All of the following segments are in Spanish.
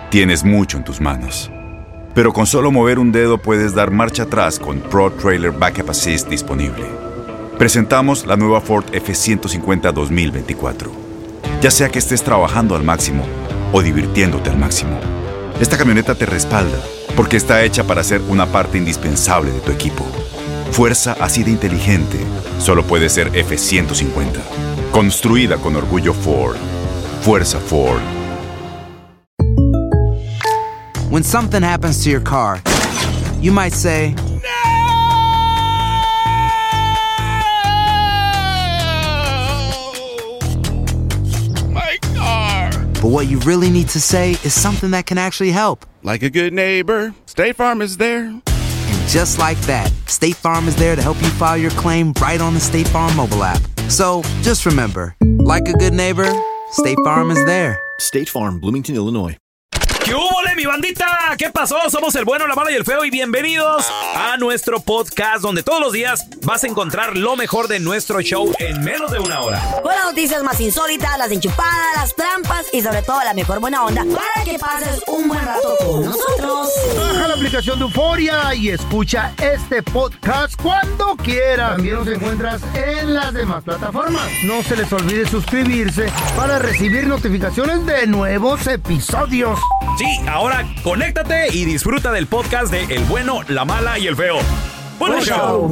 Tienes mucho en tus manos. Pero con solo mover un dedo puedes dar marcha atrás con Pro Trailer Backup Assist disponible. Presentamos la nueva Ford F-150 2024. Ya sea que estés trabajando al máximo o divirtiéndote al máximo, esta camioneta te respalda porque está hecha para ser una parte indispensable de tu equipo. Fuerza así de inteligente solo puede ser F-150. Construida con orgullo Ford. Fuerza Ford. When something happens to your car, you might say, My car! but what you really need to say is something that can actually help. Like a good neighbor, State Farm is there. And just like that, State Farm is there to help you file your claim right on the State Farm mobile app. So just remember, like a good neighbor, State Farm is there. State Farm, Bloomington, Illinois. ¿Qué hubo, mi bandita? ¿Qué pasó? Somos el bueno, la mala y el feo y bienvenidos a nuestro podcast donde todos los días vas a encontrar lo mejor de nuestro show en menos de una hora. Con las noticias más insólitas, las enchupadas, las trampas y sobre todo la mejor buena onda para que pases un buen rato con nosotros. Baja la aplicación de Euforia y escucha este podcast cuando quieras. También nos encuentras en las demás plataformas. No se les olvide suscribirse para recibir notificaciones de nuevos episodios. Sí, ahora conéctate y disfruta del podcast de El Bueno, la Mala y el Feo. ¡Buen show!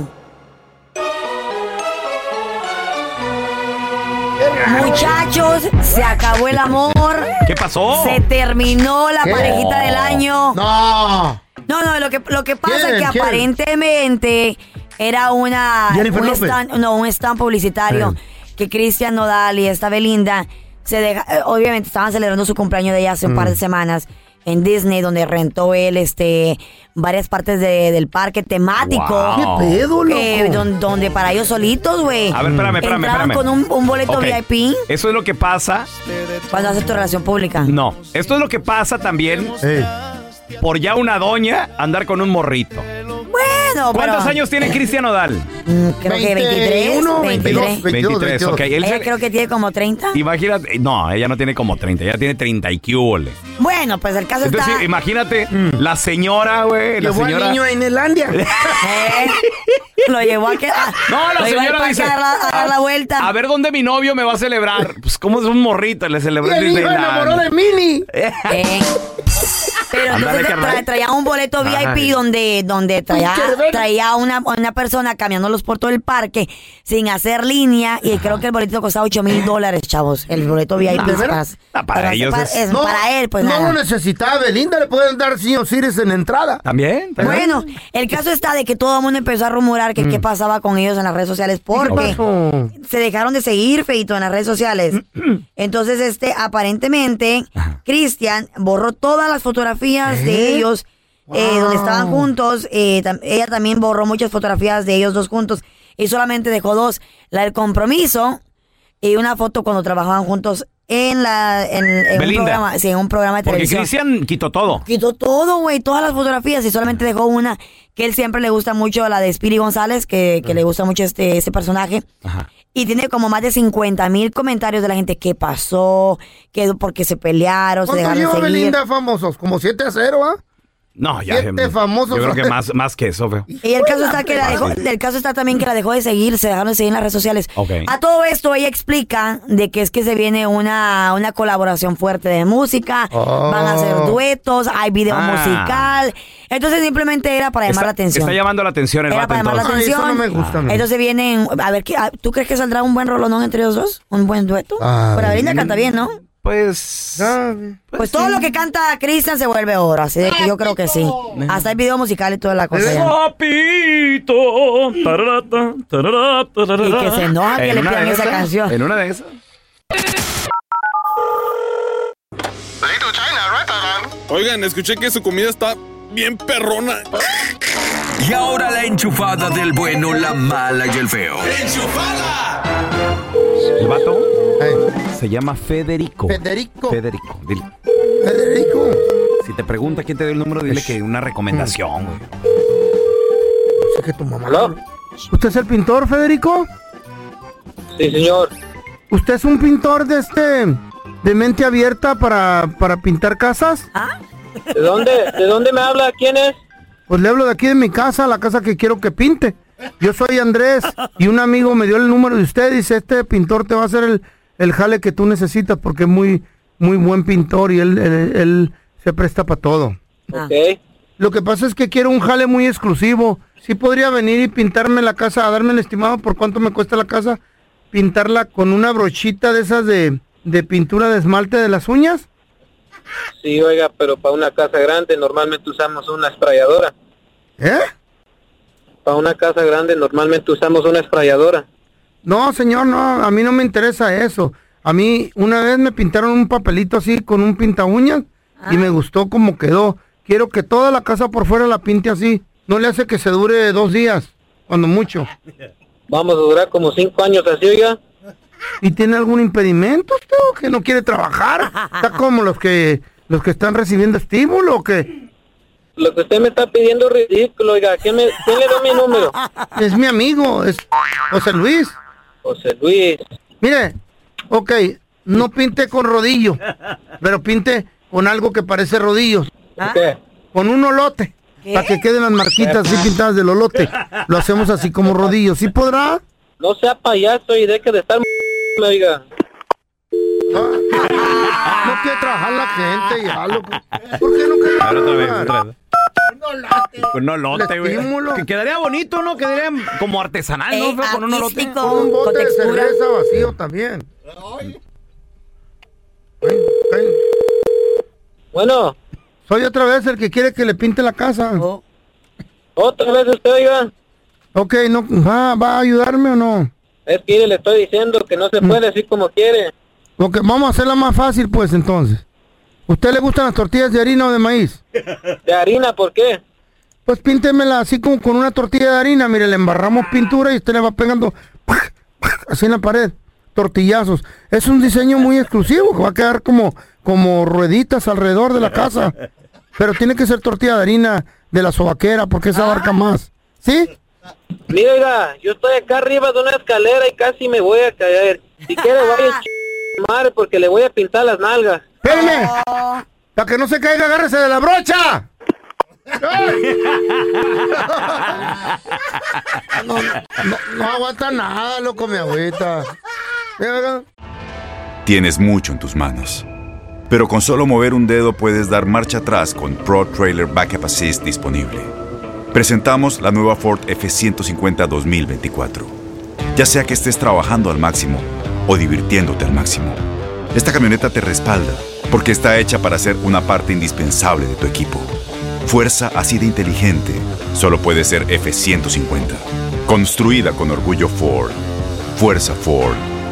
Muchachos, se acabó el amor. ¿Qué pasó? Se terminó la parejita del año. No. No, lo que pasa es que ¿Quién? aparentemente era un stand publicitario que Cristian Nodal y esta Belinda obviamente estaban celebrando su cumpleaños de ella hace un par de semanas en Disney, donde rentó él varias partes del parque temático. Wow. ¿Qué pedo, loco? Donde para ellos solitos, güey. A ver, espérame. Entraban con un boleto Ok. VIP Eso es lo que pasa. cuando haces tu relación pública. No, esto es lo que pasa también por ya una doña andar con un morrito. Bueno, ¿Cuántos años tiene Cristian Nodal? Creo que 23. 23, ok. Ella creo que tiene como 30. Imagínate, no, ella no tiene como 30, ella tiene 30 y qué. Bueno, pues el caso Entonces, está... imagínate, la señora, güey, la Llevó al señora... niño a Inelandia. Lo llevó a que... No, la lo llevó al señora parque dice, a dar la vuelta. A ver dónde mi novio me va a celebrar. Pues, ¿cómo es un morrito? Le Y celebré el en hijo enamoró de Mini. Pero Ándale, entonces carnal. traía un boleto VIP donde traía una persona caminándolos por todo el parque sin hacer línea y creo que el boleto costaba $8,000, chavos. El boleto VIP ¿De veras? Para ellos es- para él, pues no nada. lo necesitaba Belinda, le pueden dar Senior Citizen en entrada. ¿También? Bueno, el caso está de que todo el mundo empezó a rumorar que qué pasaba con ellos en las redes sociales porque se dejaron de seguir, feito, en las redes sociales. Entonces, aparentemente, Cristian borró todas las fotografías de ellos donde estaban juntos. Ella también borró muchas fotografías de ellos dos juntos y solamente dejó dos: la del compromiso y una foto cuando trabajaban juntos en un programa de Porque televisión. Cristian quitó todo. Quitó todo, güey, todas las fotografías y solamente dejó una que él siempre le gusta mucho, la de Speedy González, que le gusta mucho ese personaje. Ajá. Y tiene como más de 50,000 comentarios de la gente. ¿Qué pasó? ¿Por qué se pelearon? ¿Se ¿Cuánto dejaron de lleva seguir? Belinda famosos? ¿Como 7-0, ah? No, ya. 7 famosos. Yo creo que más que eso, feo. Y el caso está que el caso está también que la dejó de seguir, se dejaron de seguir en las redes sociales. Ok. A todo esto ella explica de que es que se viene una colaboración fuerte de música, van a hacer duetos, hay video musical. Entonces simplemente era para llamar la atención. Está llamando la atención el Era vato para llamar la entonces. atención. Eso no me gusta a mí. Entonces vienen, a ver, ¿tú crees que saldrá un buen rolonón entre los dos? ¿Un buen dueto? Pero Belinda canta bien, ¿no? Pues Pues todo lo que canta Cristian se vuelve oro, así de que yo creo que sí. Hasta el video musical y toda la cosa. ya. Papito. Tararata, tararata, tararata. Y que se enoja que En le una pidan de esa esas, canción. En una de esas. Oigan, escuché que su comida está bien perrona. Y ahora la enchufada del bueno, la mala y el feo. El vato se llama Federico. Federico. Dile. Federico. Si te pregunta quién te dio el número, dile que una recomendación, güey. Sé que tu mamá. ¿Usted es el pintor, Federico? Sí, señor. ¿Usted es un pintor de de mente abierta para pintar casas. ¿De dónde me habla? ¿Quién es? Pues le hablo de aquí de mi casa, la casa que quiero que pinte. Yo soy Andrés y un amigo me dio el número de usted. Dice, este pintor te va a hacer el jale que tú necesitas porque es muy buen pintor y él se presta para todo. Ok. Lo que pasa es que quiero un jale muy exclusivo. ¿Sí podría venir y pintarme la casa, a darme el estimado por cuánto me cuesta la casa? Pintarla con una brochita de esas de pintura de esmalte de las uñas. Sí, oiga, pero para una casa grande normalmente usamos una esprayadora. ¿Eh? Para una casa grande normalmente usamos una esprayadora. No, señor, no, a mí no me interesa eso. A mí una vez me pintaron un papelito así con un pinta uñas y me gustó como quedó. Quiero que toda la casa por fuera la pinte así. No le hace que se dure 2 días, cuando mucho. Vamos a durar como 5 años así, oiga. ¿Y tiene algún impedimento usted o que no quiere trabajar? ¿Está como los que están recibiendo estímulo o qué? Lo que usted me está pidiendo es ridículo, oiga. ¿Quién le da mi número? Es mi amigo, es José Luis. José Luis. Mire, ok, no pinte con rodillo, pero pinte con algo que parece rodillos. ¿Qué? Con un olote, para que queden las marquitas así pintadas del olote. Lo hacemos así como rodillos. ¿Sí podrá? No sea payaso y deje de estar oiga. No quiere trabajar la gente, ya, loco. ¿Por qué no quiere trabajar? Un olote, güey. Que quedaría bonito, ¿no? Quedaría como artesanal, ¿no? Con un olote. Con un bote de cerveza vacío también. Bueno. Soy otra vez el que quiere que le pinte la casa. ¿Otra vez usted, oiga? Ok, no, ¿va a ayudarme o no? Es que le estoy diciendo que no se puede así como quiere. Ok, vamos a hacerla más fácil, pues, entonces. ¿Usted le gustan las tortillas de harina o de maíz? ¿De harina? ¿Por qué? Pues píntemela así como con una tortilla de harina. Mire, le embarramos pintura y usted le va pegando así en la pared. Tortillazos. Es un diseño muy exclusivo que va a quedar como rueditas alrededor de la casa. Pero tiene que ser tortilla de harina de la sobaquera porque esa abarca más. ¿Sí? Mira, oiga, yo estoy acá arriba de una escalera y casi me voy a caer. Si quiere vaya madre porque le voy a pintar las nalgas. ¡Espérame! Para que no se caiga, agárrese de la brocha. No aguanta nada, loco, mi agüita. Tienes mucho en tus manos, pero con solo mover un dedo puedes dar marcha atrás con Pro Trailer Backup Assist disponible. Presentamos la nueva Ford F-150 2024. Ya sea que estés trabajando al máximo o divirtiéndote al máximo, esta camioneta te respalda porque está hecha para ser una parte indispensable de tu equipo. Fuerza así de inteligente solo puede ser F-150. Construida con orgullo Ford. Fuerza Ford.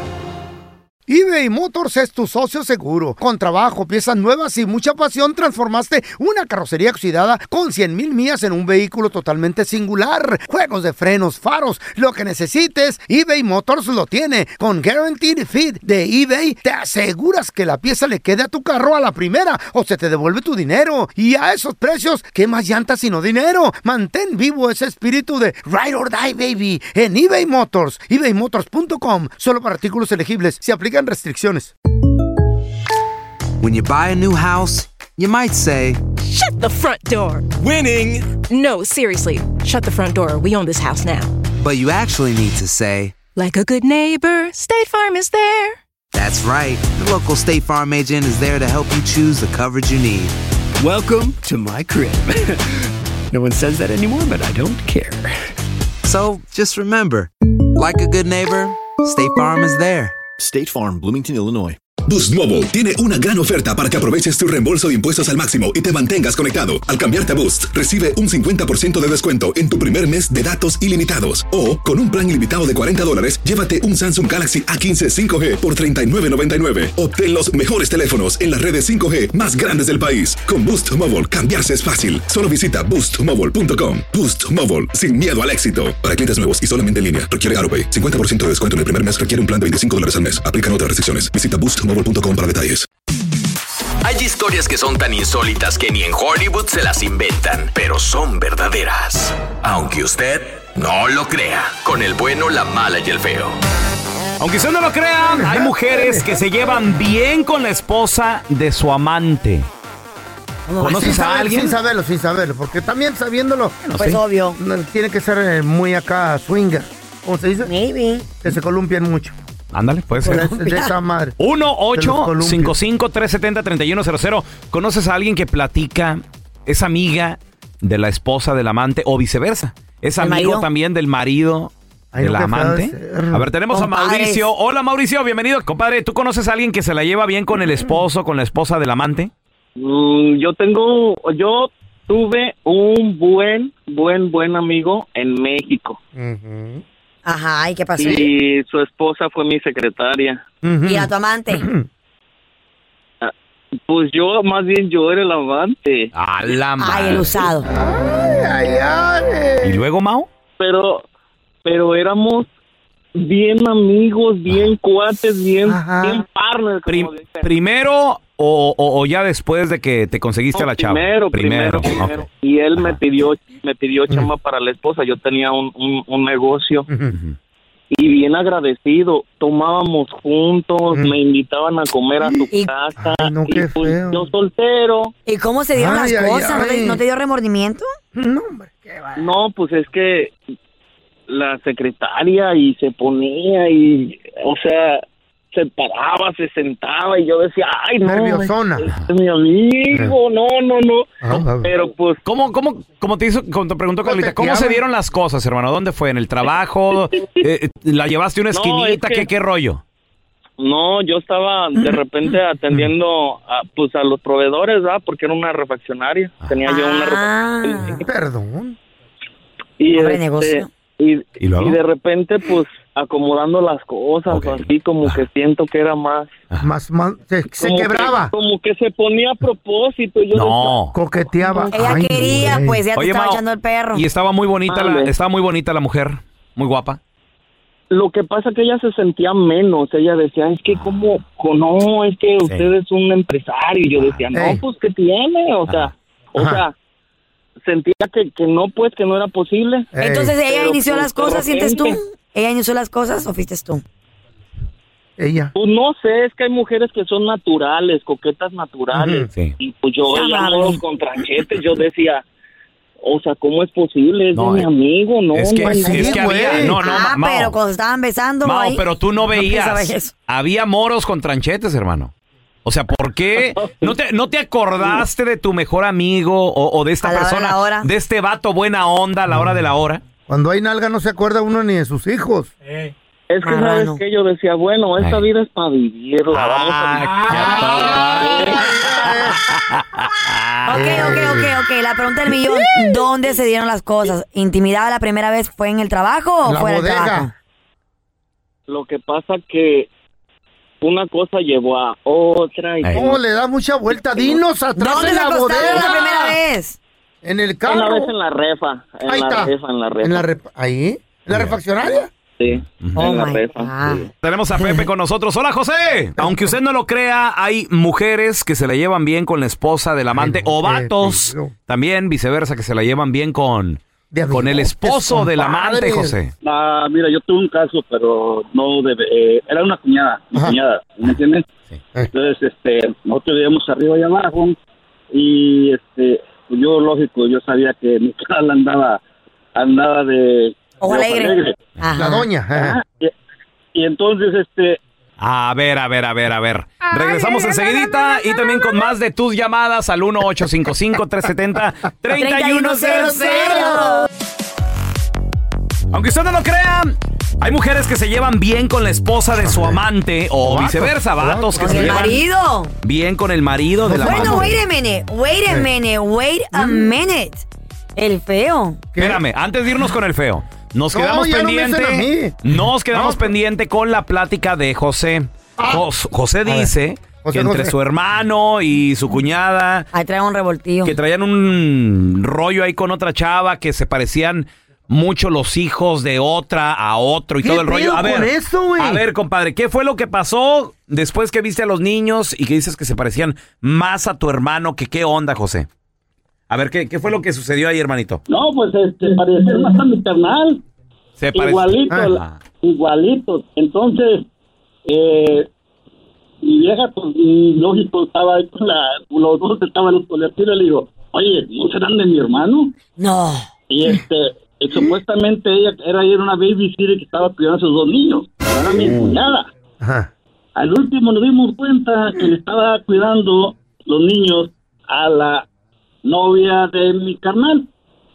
eBay Motors es tu socio seguro. Con trabajo, piezas nuevas y mucha pasión, transformaste una carrocería oxidada con 100,000 millas en un vehículo totalmente singular. Juegos de frenos, faros, lo que necesites, eBay Motors lo tiene. Con Guaranteed Fit de eBay, te aseguras que la pieza le quede a tu carro a la primera o se te devuelve tu dinero. Y a esos precios, ¿qué más llantas sino dinero? Mantén vivo ese espíritu de Ride or Die, baby, en eBay Motors. ebaymotors.com. Solo para artículos elegibles. Se aplican restricciones. When you buy a new house, you might say, "Shut the front door." Winning. No, seriously. Shut the front door. We own this house now. But you actually need to say, like a good neighbor, State Farm is there. That's right. The local State Farm agent is there to help you choose the coverage you need. Welcome to my crib. No one says that anymore, but I don't care. So, just remember, like a good neighbor, State Farm is there. State Farm, Bloomington, Illinois. Boost Mobile tiene una gran oferta para que aproveches tu reembolso de impuestos al máximo y te mantengas conectado. Al cambiarte a Boost, recibe un 50% de descuento en tu primer mes de datos ilimitados. O, con un plan ilimitado de $40, llévate un Samsung Galaxy A15 5G por $39.99. Obtén los mejores teléfonos en las redes 5G más grandes del país. Con Boost Mobile, cambiarse es fácil. Solo visita boostmobile.com. Boost Mobile, sin miedo al éxito. Para clientes nuevos y solamente en línea, requiere AutoPay. 50% de descuento en el primer mes requiere un plan de $25 al mes. Aplican otras restricciones. Visita boostmobile.com para detalles. Hay historias que son tan insólitas que ni en Hollywood se las inventan, pero son verdaderas. Aunque usted no lo crea. Con el bueno, la mala y el feo. Aunque usted no lo crea, hay mujeres que se llevan bien con la esposa de su amante. ¿Conoces a alguien? Sin saberlo, porque también sabiéndolo, Pues obvio. tiene que ser muy acá swinger. ¿Cómo se dice? Maybe. Que se columpian mucho. Ándale, puede ser. De esa madre. 1-855-370-3100. ¿Conoces a alguien que platica, es amiga de la esposa del amante o viceversa? ¿Es amigo marido? También del marido del amante? A ver, tenemos Compadres. a Mauricio. Hola, Mauricio, bienvenido. Compadre, ¿tú conoces a alguien que se la lleva bien con el esposo, con la esposa del amante? Yo tuve un buen amigo en México. Ajá, ¿y qué pasó? Y su esposa fue mi secretaria. ¿Y a tu amante? Pues yo era el amante. A la madre. Ay, el usado. ¿Y luego, Mau? Pero éramos bien amigos, bien cuates, bien partners. ¿Primero o ya después de que te conseguiste la chava? Primero. Okay. Y él me pidió chamba para la esposa. Yo tenía un negocio. Y bien agradecido, tomábamos juntos, me invitaban a comer a su casa. Ay, no, qué pues, feo. yo soltero. ¿Y cómo se dieron las cosas? ¿No te dio remordimiento? No, hombre, qué va. No, pues es que la secretaria y se ponía y, o sea, se paraba, se sentaba y yo decía, ay, no, nerviosona. Es mi amigo, no. Pero pues... ¿Cómo te preguntó Carlita? ¿Cómo se dieron las cosas, hermano? ¿Dónde fue? ¿En el trabajo? ¿La llevaste a una esquinita? ¿Qué rollo? No, yo estaba de repente atendiendo a los proveedores, ¿verdad? Porque era una refaccionaria. Tenía yo una refaccionaria. Perdón. Y negocio. Y luego? Y de repente, pues, acomodando las cosas, así como que siento que era más... Se quebraba. Como que se ponía a propósito. Yo No. Coqueteaba. Ella quería, pues, ya te estaba echando el perro. Y estaba muy bonita, la mujer, muy guapa. Lo que pasa es que ella se sentía menos. Ella decía, es que no, es que usted es un empresario. Y yo decía, no, pues, ¿qué tiene? O sea, sentía que no, pues, que no era posible. Entonces, ¿ella inició las cosas, sientes tú? repente- ¿Ella inició las cosas o fuiste tú? Ella. Pues no sé, es que hay mujeres que son naturales, coquetas naturales. Sí. Y pues yo Ya, veía mami. modos con tranchetes, yo decía, o sea, ¿cómo es posible? Es No, mi amigo, ¿no? Es que, No, es que había... No, Mau. Pero cuando estaban besando, Mau, ahí, pero tú no pensaba veías. eso. Había moros con tranchetes, hermano. O sea, ¿por qué no te acordaste de tu mejor amigo o de esta A la hora de persona, la hora. de este vato buena onda a la hora de la hora? Cuando hay nalga no se acuerda uno ni de sus hijos. Es que, ¿sabes qué? Yo decía, bueno, esta vida es para vivirla, vamos Ok. La pregunta del millón, ¿dónde se dieron las cosas? ¿Intimidad la primera vez fue en el trabajo o La fuera del bodega. trabajo? Lo que pasa que una cosa llevó a otra. Y ¿Cómo le da mucha vuelta? Dinos atrás ¿Dónde en se la acostaron bodega. la primera vez? En el Una carro. vez en la refa. Ahí está. ¿Ahí? ¿En la refaccionaria? Sí, Oh en la my refa. God. Sí. Tenemos a Pepe con nosotros. Hola, José. Aunque usted no lo crea, hay mujeres que se la llevan bien con la esposa del amante o vatos, también viceversa, que se la llevan bien con el esposo del amante, José. Mira, yo tuve un caso, pero no era una cuñada, ¿me entiendes? Entonces, nosotros vivíamos arriba y abajo y pues yo, lógico, yo sabía que mi canal andaba de Ojo alegre. Ajá. La doña. Ajá. Y entonces, A ver. Regresamos enseguidita y también con más de tus llamadas al 1-855-370-3100. Aunque usted no lo crea, hay mujeres que se llevan bien con la esposa de su amante o viceversa, vatos que Con se el llevan marido. bien con el marido de la Bueno, amante. wait a minute. El feo. Espérame, antes de irnos con el feo, nos No, quedamos ya no me hacen a pendiente. mí. Nos quedamos pendiente con la plática de José. José dice que entre su hermano y su cuñada Ahí trae un revoltillo. que traían un rollo ahí con otra chava, que se parecían mucho los hijos de otra a otro y ¿Qué todo el rollo. pedo A ver, con eso, güey? a ver, compadre, ¿qué fue lo que pasó después que viste a los niños y que dices que se parecían más a tu hermano? ¿Qué onda, José? A ver, ¿qué fue lo que sucedió ahí, hermanito? no, pues parecía más a mi carnal. Se parece- Igualito, igualitos. Entonces, mi vieja, pues, lógico, estaba ahí con los dos estaban los colegios, le digo, oye, ¿no serán de mi hermano? No. Y supuestamente ella era una babysitter que estaba cuidando a sus dos niños. Era mi cuñada. Ajá. Al último nos dimos cuenta que le estaba cuidando los niños a la novia de mi carnal.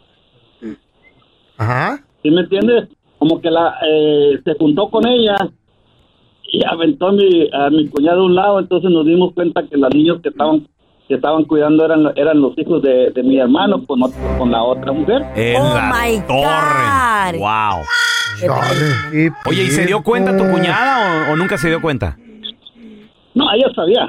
Ajá. ¿Sí me entiendes? Como que se juntó con ella y aventó a mi cuñado a un lado. Entonces nos dimos cuenta que los niños que estaban cuidando eran los hijos de mi hermano con la otra mujer. En la torre. Wow. Oye, ¿y se dio cuenta tu cuñada o nunca se dio cuenta? No, ella sabía.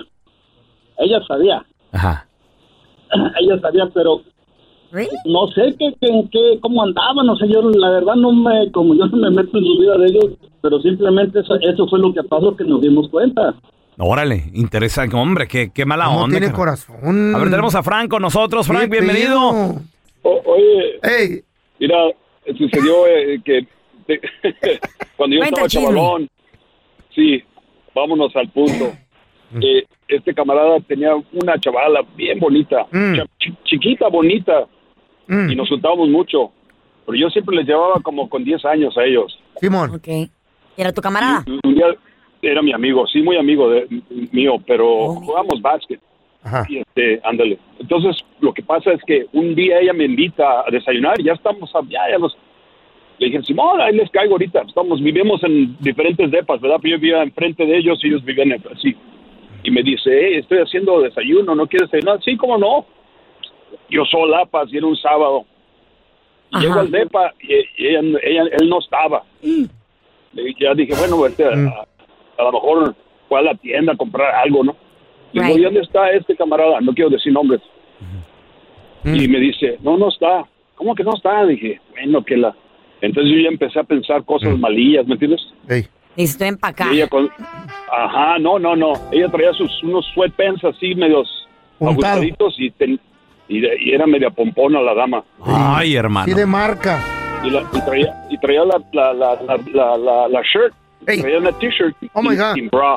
Ajá. Ella sabía, pero no sé cómo andaban. O sea, yo la verdad como yo no me meto en su vida de ellos, pero simplemente eso fue lo que pasó, que nos dimos cuenta. Órale, interesante, hombre, qué mala no onda. Tiene corazón. A ver, tenemos a Frank con nosotros. Frank, bienvenido. Oye, hey. Mira, sucedió que cuando yo estaba chavalón, sí, vámonos al punto. Este camarada tenía una chavala bien bonita, chiquita, bonita, y nos juntábamos mucho. Pero yo siempre les llevaba como con 10 años a ellos. Simón. Ok. ¿Era tu camarada? Y un día era mi amigo, sí, muy amigo mío, pero jugamos básquet. Ajá. Y ándale. Entonces, lo que pasa es que un día ella me invita a desayunar y ya estamos, le dije, Simón, ahí les caigo ahorita. Vivimos en diferentes depas, ¿verdad? Yo vivía enfrente de ellos y ellos vivían así. Y me dice, estoy haciendo desayuno, ¿no quieres desayunar? Sí, ¿cómo no? Yo sola, y era un sábado. Y llego al depa y él no estaba. Ya dije, bueno, a lo mejor fue a la tienda a comprar algo, ¿no? Y digo, ¿y dónde está este camarada? No quiero decir nombres. Y me dice, no está. ¿Cómo que no está? Dije, bueno, entonces yo ya empecé a pensar cosas malillas, ¿me entiendes? Necesito empacar. Y ella no. Ella traía unos sweatpants así medios ajustaditos y era media pompona la dama. Ay, hermano. Sí, de marca. Y traía la shirt. Traía una t-shirt sin bra.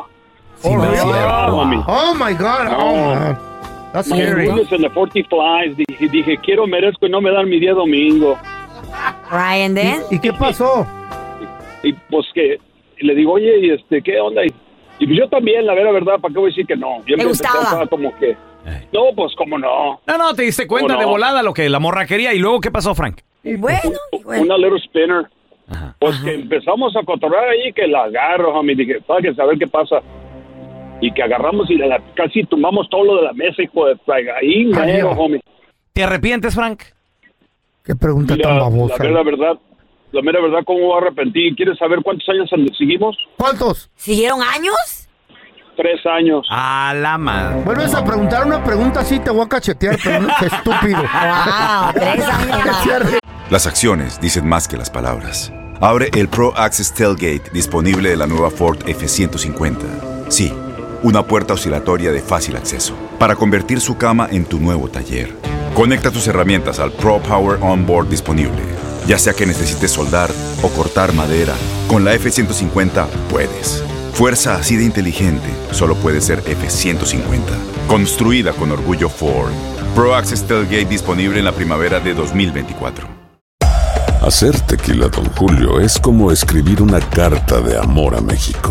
Oh my God. Oh, that's scary. En the 40 flies. Dije, merezco y no me dan mi día domingo. Ryan, ¿de? ¿Y qué pasó? Y pues que le digo, oye, ¿qué onda? Y pues yo también, la verdad, ¿para qué voy a decir que no? Yo ¿te gustaba? Como que, no, pues cómo no. No, te diste cuenta de volada lo que la morra quería. ¿Y luego qué pasó, Frank? Bueno. Una little spinner. Pues que empezamos a cotorrear ahí, que la agarro, homie. Dije, para que saber qué pasa. Y que agarramos y casi tumbamos todo lo de la mesa, hijo de ahí, mero, homie. ¿Te arrepientes, Frank? Qué pregunta tan babosa. La mera verdad, ¿cómo voy a arrepentir? ¿Quieres saber cuántos años seguimos? ¿Cuántos? ¿Siguieron años? 3 años. A la madre. Vuelves a preguntar una pregunta así, te voy a cachetear, pero no es estúpido. Wow, 3 años. Las acciones dicen más que las palabras. Abre el Pro Access Tailgate disponible de la nueva Ford F-150. Sí, una puerta oscilatoria de fácil acceso para convertir su cama en tu nuevo taller. Conecta tus herramientas al Pro Power Onboard disponible. Ya sea que necesites soldar o cortar madera, con la F-150 puedes. Fuerza así de inteligente solo puede ser F-150. Construida con orgullo Ford. Pro Access Tailgate disponible en la primavera de 2024. Hacer tequila Don Julio es como escribir una carta de amor a México.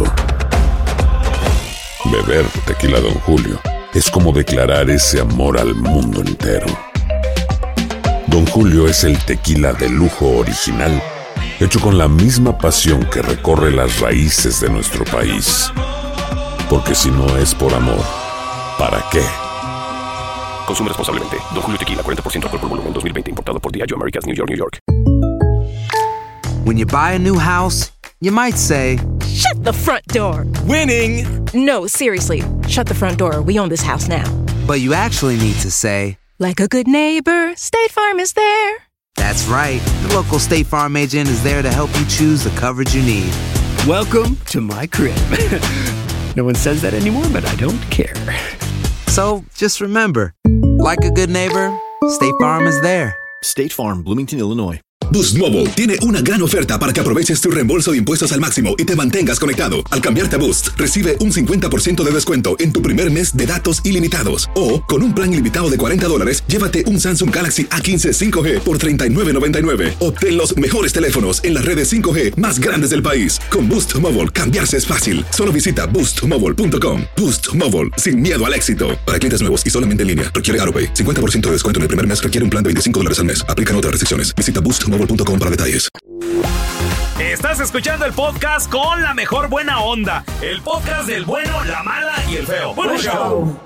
Beber tequila Don Julio es como declarar ese amor al mundo entero. Don Julio es el tequila de lujo original, hecho con la misma pasión que recorre las raíces de nuestro país. Porque si no es por amor, ¿para qué? Consume responsablemente. Don Julio Tequila, 40% alcohol por volumen, 2020. Importado por Diageo Americas, New York, New York. When you buy a new house, you might say, "Shut the front door." Winning! No, seriously. Shut the front door. We own this house now. But you actually need to say, like a good neighbor, State Farm is there. That's right. The local State Farm agent is there to help you choose the coverage you need. Welcome to my crib. No one says that anymore, but I don't care. So just remember, like a good neighbor, State Farm is there. State Farm, Bloomington, Illinois. Boost Mobile tiene una gran oferta para que aproveches tu reembolso de impuestos al máximo y te mantengas conectado. Al cambiarte a Boost, recibe un 50% de descuento en tu primer mes de datos ilimitados. O, con un plan ilimitado de $40, llévate un Samsung Galaxy A15 5G por $39.99. Obtén los mejores teléfonos en las redes 5G más grandes del país. Con Boost Mobile, cambiarse es fácil. Solo visita boostmobile.com. Boost Mobile, sin miedo al éxito. Para clientes nuevos y solamente en línea, requiere AutoPay. 50% de descuento en el primer mes requiere un plan de $25 al mes. Aplican otras restricciones. Visita boostmobile.com para detalles. Estás escuchando el podcast con la mejor buena onda. El podcast del bueno, la mala y el feo. ¡Buen show!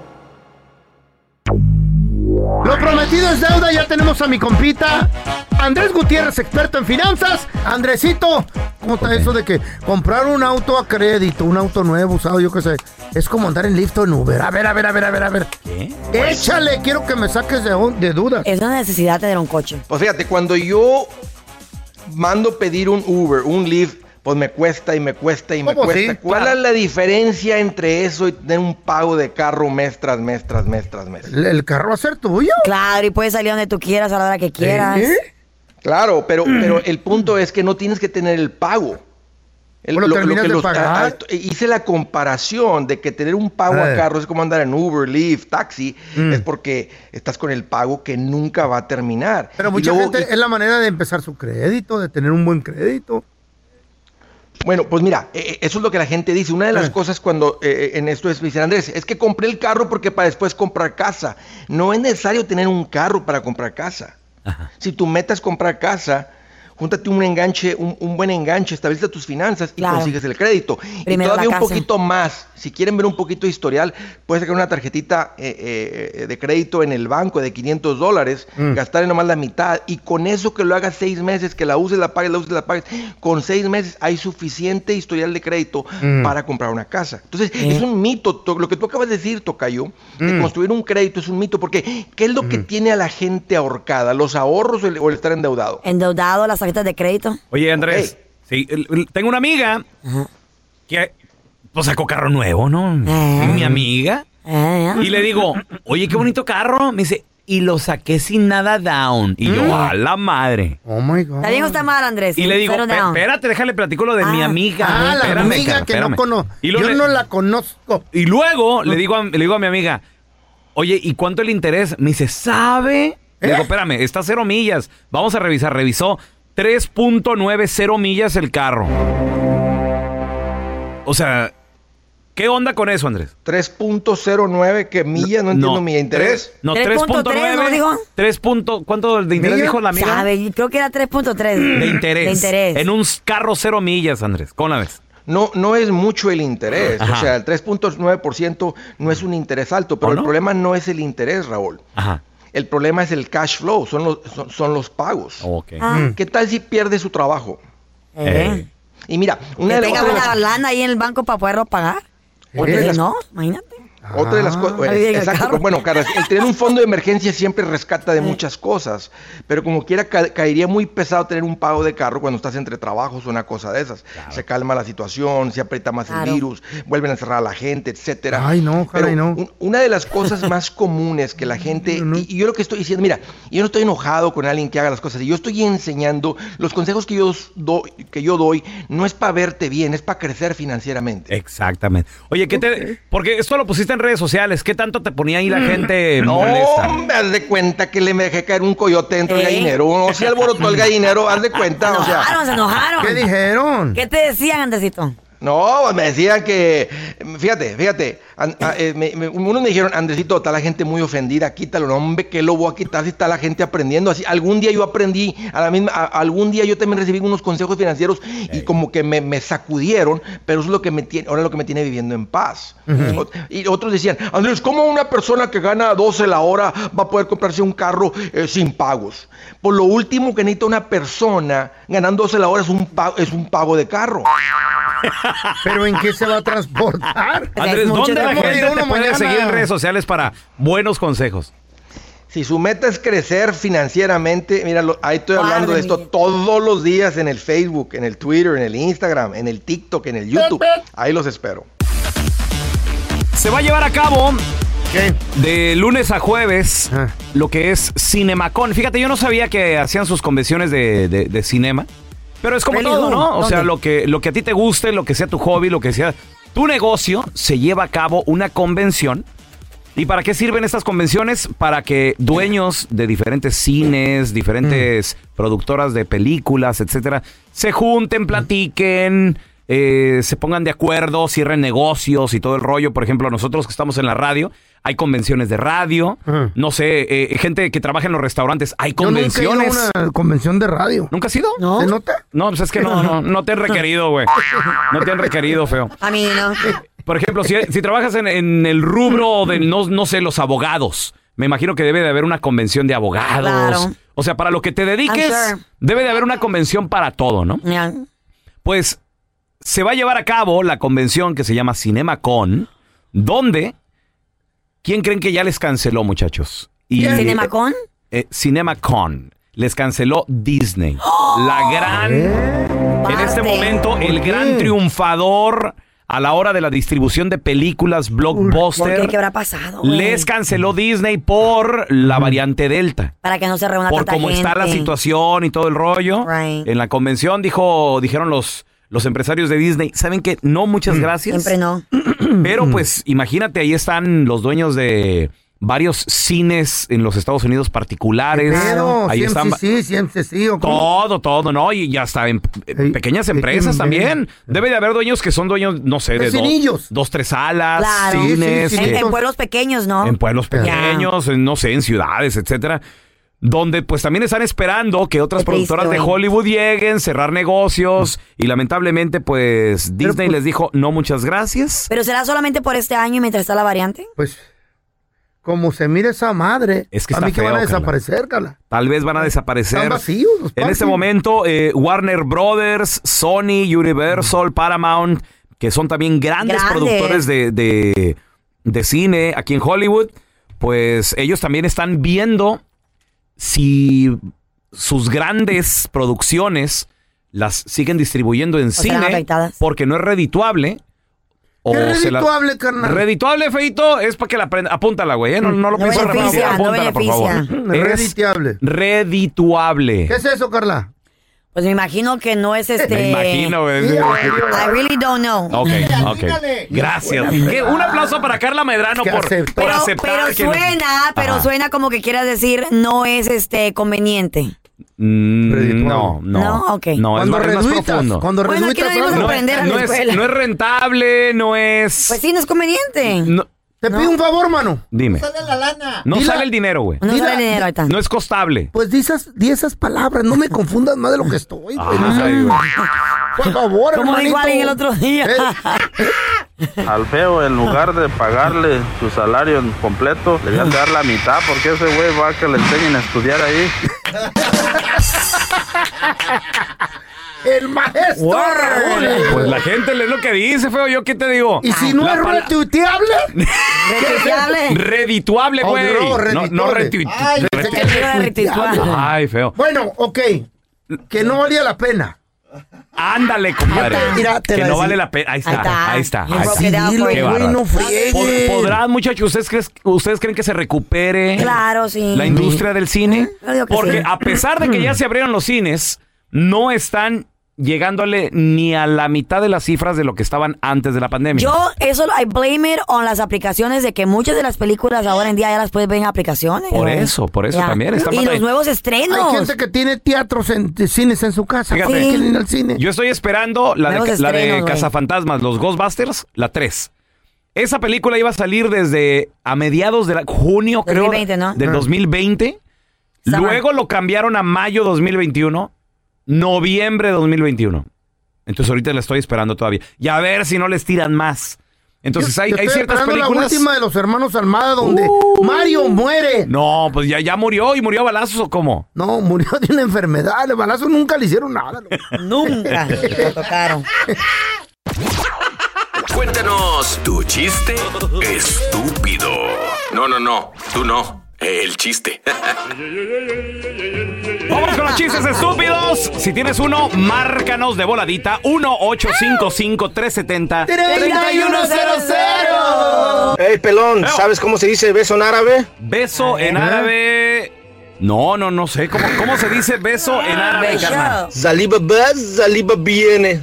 Lo prometido es deuda, ya tenemos a mi compita Andrés Gutiérrez, experto en finanzas. Andresito, ¿cómo está eso de que comprar un auto a crédito, un auto nuevo, usado, yo qué sé? Es como andar en Lyft o en Uber. A ver. ¿Qué? Échale, quiero que me saques de dudas. Es una necesidad tener un coche. Pues fíjate, cuando yo mando pedir un Uber, un Lyft, pues me cuesta. Sí, ¿Cuál es la diferencia entre eso y tener un pago de carro mes tras mes? ¿El carro va a ser tuyo? Claro, y puedes salir donde tú quieras, a la hora que quieras. Claro, pero el punto es que no tienes que tener el pago. Hice la comparación de que tener un pago a carro es como andar en Uber, Lyft, taxi, es porque estás con el pago que nunca va a terminar. Pero mucha gente es la manera de empezar su crédito, de tener un buen crédito. Bueno, pues mira, eso es lo que la gente dice. Una de las cosas cuando en esto es, dice Andrés, es que compré el carro porque para después comprar casa. No es necesario tener un carro para comprar casa. Ajá. Si tu meta es comprar casa, júntate un enganche, un buen enganche, establece tus finanzas y consigues el crédito. Primero y todavía un poquito más, si quieren ver un poquito de historial, puedes sacar una tarjetita de crédito en el banco de $500, gastar en nomás la mitad, y con eso que lo hagas 6 meses, que la uses, la pagues, con 6 meses hay suficiente historial de crédito para comprar una casa. Entonces, es un mito, lo que tú acabas de decir, tocayo, de construir un crédito es un mito, porque ¿qué es lo que tiene a la gente ahorcada? ¿Los ahorros o el estar endeudado? Endeudado, las tarjetas de crédito. Oye, Andrés, sí, tengo una amiga que pues sacó carro nuevo, ¿no? Mi amiga. Y le digo, oye, qué bonito carro. Me dice, y lo saqué sin nada down. Y yo, a la madre. Oh my God. ¿Está bien o está mal, Andrés? Y le digo, espérate, déjale platico lo de mi amiga. La amiga que no conozco. Yo no la conozco. Y luego le digo a mi amiga, oye, ¿y cuánto el interés? Me dice, ¿sabe? Le digo, espérame, está 0 millas. Vamos a revisar. Revisó 3.90 millas el carro. O sea, ¿qué onda con eso, Andrés? 3.09, ¿qué millas? No entiendo mi interés. 3.9, ¿no dijo? 3. ¿Cuánto de interés dijo la amiga? Sabe, creo que era 3.3. De interés. En un carro 0 millas, Andrés. ¿Cómo la ves? No es mucho el interés. Ajá. O sea, el 3.9% no es un interés alto, pero el problema no es el interés, Raúl. Ajá. El problema es el cash flow, son los pagos. Okay. ¿Qué tal si pierde su trabajo? Y mira, una de las lana ahí en el banco para poderlo pagar. No, imagínate. Otra de las cosas, exacto, bueno, Carlos, el tener un fondo de emergencia siempre rescata de muchas cosas, pero como quiera caería muy pesado tener un pago de carro cuando estás entre trabajos o una cosa de esas. Claro. Se calma la situación, se aprieta más el virus, vuelven a encerrar a la gente, etcétera. Ay, no, caray, no. Una de las cosas más comunes que la gente, y yo lo que estoy diciendo, mira, yo no estoy enojado con alguien que haga las cosas, yo estoy enseñando los consejos que yo doy, no es para verte bien, es para crecer financieramente. Exactamente. Oye, porque esto lo pusiste en redes sociales, ¿qué tanto te ponía ahí la gente molesta? No, me haz de cuenta que le me dejé caer un coyote dentro del gallinero. O sea, alborotó el gallinero, haz de cuenta. Se enojaron. ¿Qué dijeron? ¿Qué te decían, Andresito? No, me decían que, fíjate, unos me dijeron, Andresito, está la gente muy ofendida, quítalo. No, hombre, ¿qué lo voy a quitar si está la gente aprendiendo? Así, algún día yo aprendí, algún día yo también recibí unos consejos financieros y como que me sacudieron, pero eso es lo que me tiene viviendo en paz. Y otros decían, Andrés, ¿cómo una persona que gana 12 la hora va a poder comprarse un carro sin pagos? Por lo último que necesita una persona ganando 12 la hora es un pago de carro. ¿Pero en qué se va a transportar? Andrés, ¿dónde la gente te puede seguir en redes sociales para buenos consejos? Si su meta es crecer financieramente, mira, ahí estoy hablando de esto todos los días en el Facebook, en el Twitter, en el Instagram, en el TikTok, en el YouTube. Ahí los espero. Se va a llevar a cabo ¿Qué? De lunes a jueves, lo que es CinemaCon. Fíjate, yo no sabía que hacían sus convenciones de cinema. Pero es como todo, ¿no? O sea, lo que a ti te guste, lo que sea tu hobby, lo que sea tu negocio, se lleva a cabo una convención. ¿Y para qué sirven estas convenciones? Para que dueños de diferentes cines, diferentes productoras de películas, etcétera, se junten, platiquen, se pongan de acuerdo, cierren negocios y todo el rollo. Por ejemplo, nosotros que estamos en la radio, hay convenciones de radio. No sé, gente que trabaja en los restaurantes, hay convenciones. Yo nunca he ido a una convención de radio. ¿Nunca has ido? ¿No? ¿Se nota? No, pues es que no te han requerido, güey. No te han requerido, feo. A mí no. Por ejemplo, si trabajas en el rubro de, no sé, los abogados, me imagino que debe de haber una convención de abogados. Claro. O sea, para lo que te dediques, debe de haber una convención para todo, ¿no? Yeah. Pues se va a llevar a cabo la convención que se llama CinemaCon, donde, ¿quién creen que ya les canceló, muchachos? ¿CinemaCon? CinemaCon. Les canceló Disney. La gran, en este momento, el gran triunfador a la hora de la distribución de películas blockbuster. ¿Qué habrá pasado, güey? Les canceló Disney por la variante Delta. Para que no se reúna por tanta cómo gente. está la situación y todo el rollo. Right. En la convención dijeron los empresarios de Disney, ¿saben qué? No, muchas gracias. Siempre no. Pero pues imagínate, ahí están los dueños de varios cines en los Estados Unidos particulares. Pero, ahí están CMCC, ¿o cómo? Todo, ¿no? Y ya está en pequeñas empresas también. Debe de haber dueños que son dueños, no sé, de dos, tres salas, claro. cines. En pueblos pequeños, ¿no? En pueblos pequeños, no sé, en ciudades, etcétera. Donde pues también están esperando que otras productoras de Hollywood lleguen, cerrar negocios. Y lamentablemente pues Disney les dijo, no, muchas gracias. ¿Pero será solamente por este año y mientras está la variante? Pues, como se mira esa madre, es que a mí que van a desaparecer, Carla. Tal vez van a desaparecer. Están vacíos los en este momento, Warner Brothers, Sony, Universal, Paramount, que son también grandes productores de cine aquí en Hollywood, pues ellos también están viendo si sus grandes producciones las siguen distribuyendo en cine porque no es redituable. ¿Qué es redituable, carnal? Redituable, feito, es para que la aprenda. Apúntala, güey, ¿eh? No lo pienso repetir. Apúntala, por favor. Redituable. ¿Qué es eso, Carla? Pues me imagino que no es Me imagino, güey. I really don't know. Ok. Gracias. Un aplauso para Carla Medrano por aceptar. Pero suena como que quieras decir no es conveniente. No. Ok. No, es más profundo. Cuando reduitas no es rentable, no es... Pues sí, no es conveniente. Te pido un favor, mano. Dime. No sale la lana. No sale el dinero, güey. No sale el dinero ahorita. No es costable. Pues di esas palabras, no me confundas más de lo que estoy. Por favor, como hermanito. dijo alguien el otro día. Al feo, en lugar de pagarle su salario completo, le voy a dar la mitad porque ese güey va a que le enseñen a estudiar ahí. El maestro. Pues la gente lee lo que dice, feo. ¿Yo qué te digo? ¿Y si no es retuiteable? Redituable, güey. No retuiteable. Ay, feo. Bueno, ok. Que no valía la pena. Ándale, compadre. Que no vale la pena. Ahí está. ¿Podrán, muchachos, ustedes creen que se recupere? Claro, sí. La industria del cine? Porque a pesar de que ya se abrieron los cines, no están llegándole ni a la mitad de las cifras de lo que estaban antes de la pandemia. I blame it on las aplicaciones, de que muchas de las películas ahora en día ya las puedes ver en aplicaciones. Por eso también. Y los nuevos estrenos. Hay gente que tiene teatros cines en su casa. Fíjate, ir al cine. Yo estoy esperando la de Cazafantasmas, los Ghostbusters, la 3. Esa película iba a salir desde a mediados de junio, 2020, creo, ¿no? del 2020. Luego lo cambiaron a mayo 2021. Noviembre de 2021. Entonces ahorita la estoy esperando todavía. Y a ver si no les tiran más. Entonces hay ciertas películas. La última de los hermanos Almada donde Mario muere. No, pues ya murió. ¿Y murió a balazos o cómo? No, murió de una enfermedad. Los balazos nunca le hicieron nada. Nunca lo tocaron. Cuéntanos tu chiste estúpido. No, tú no. El chiste. Vamos con los chistes estúpidos. Si tienes uno, márcanos de voladita. 1-855-370-3100. Hey, pelón, ¿sabes cómo se dice beso en árabe? Beso en árabe. No sé. ¿Cómo se dice beso en árabe, carnal? Zaliba vas, zaliba viene.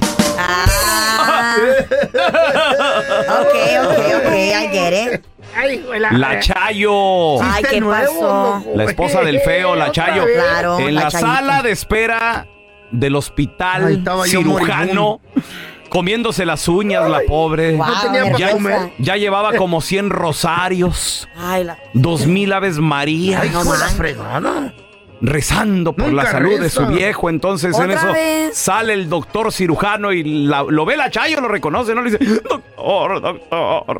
Ok, I get it. La Chayo. Ay, ¿qué pasó? La esposa del feo, la Chayo. Claro, en la sala de espera del hospital cirujano, comiéndose las uñas, la pobre. Wow, ya llevaba como 100 rosarios. Ay, 2000 Aves Marías. Ay, hijo de la fregada. Rezando por la salud de su viejo. Entonces en eso sale el doctor cirujano y lo ve la Chayo, lo reconoce, ¿no? Le dice, doctor.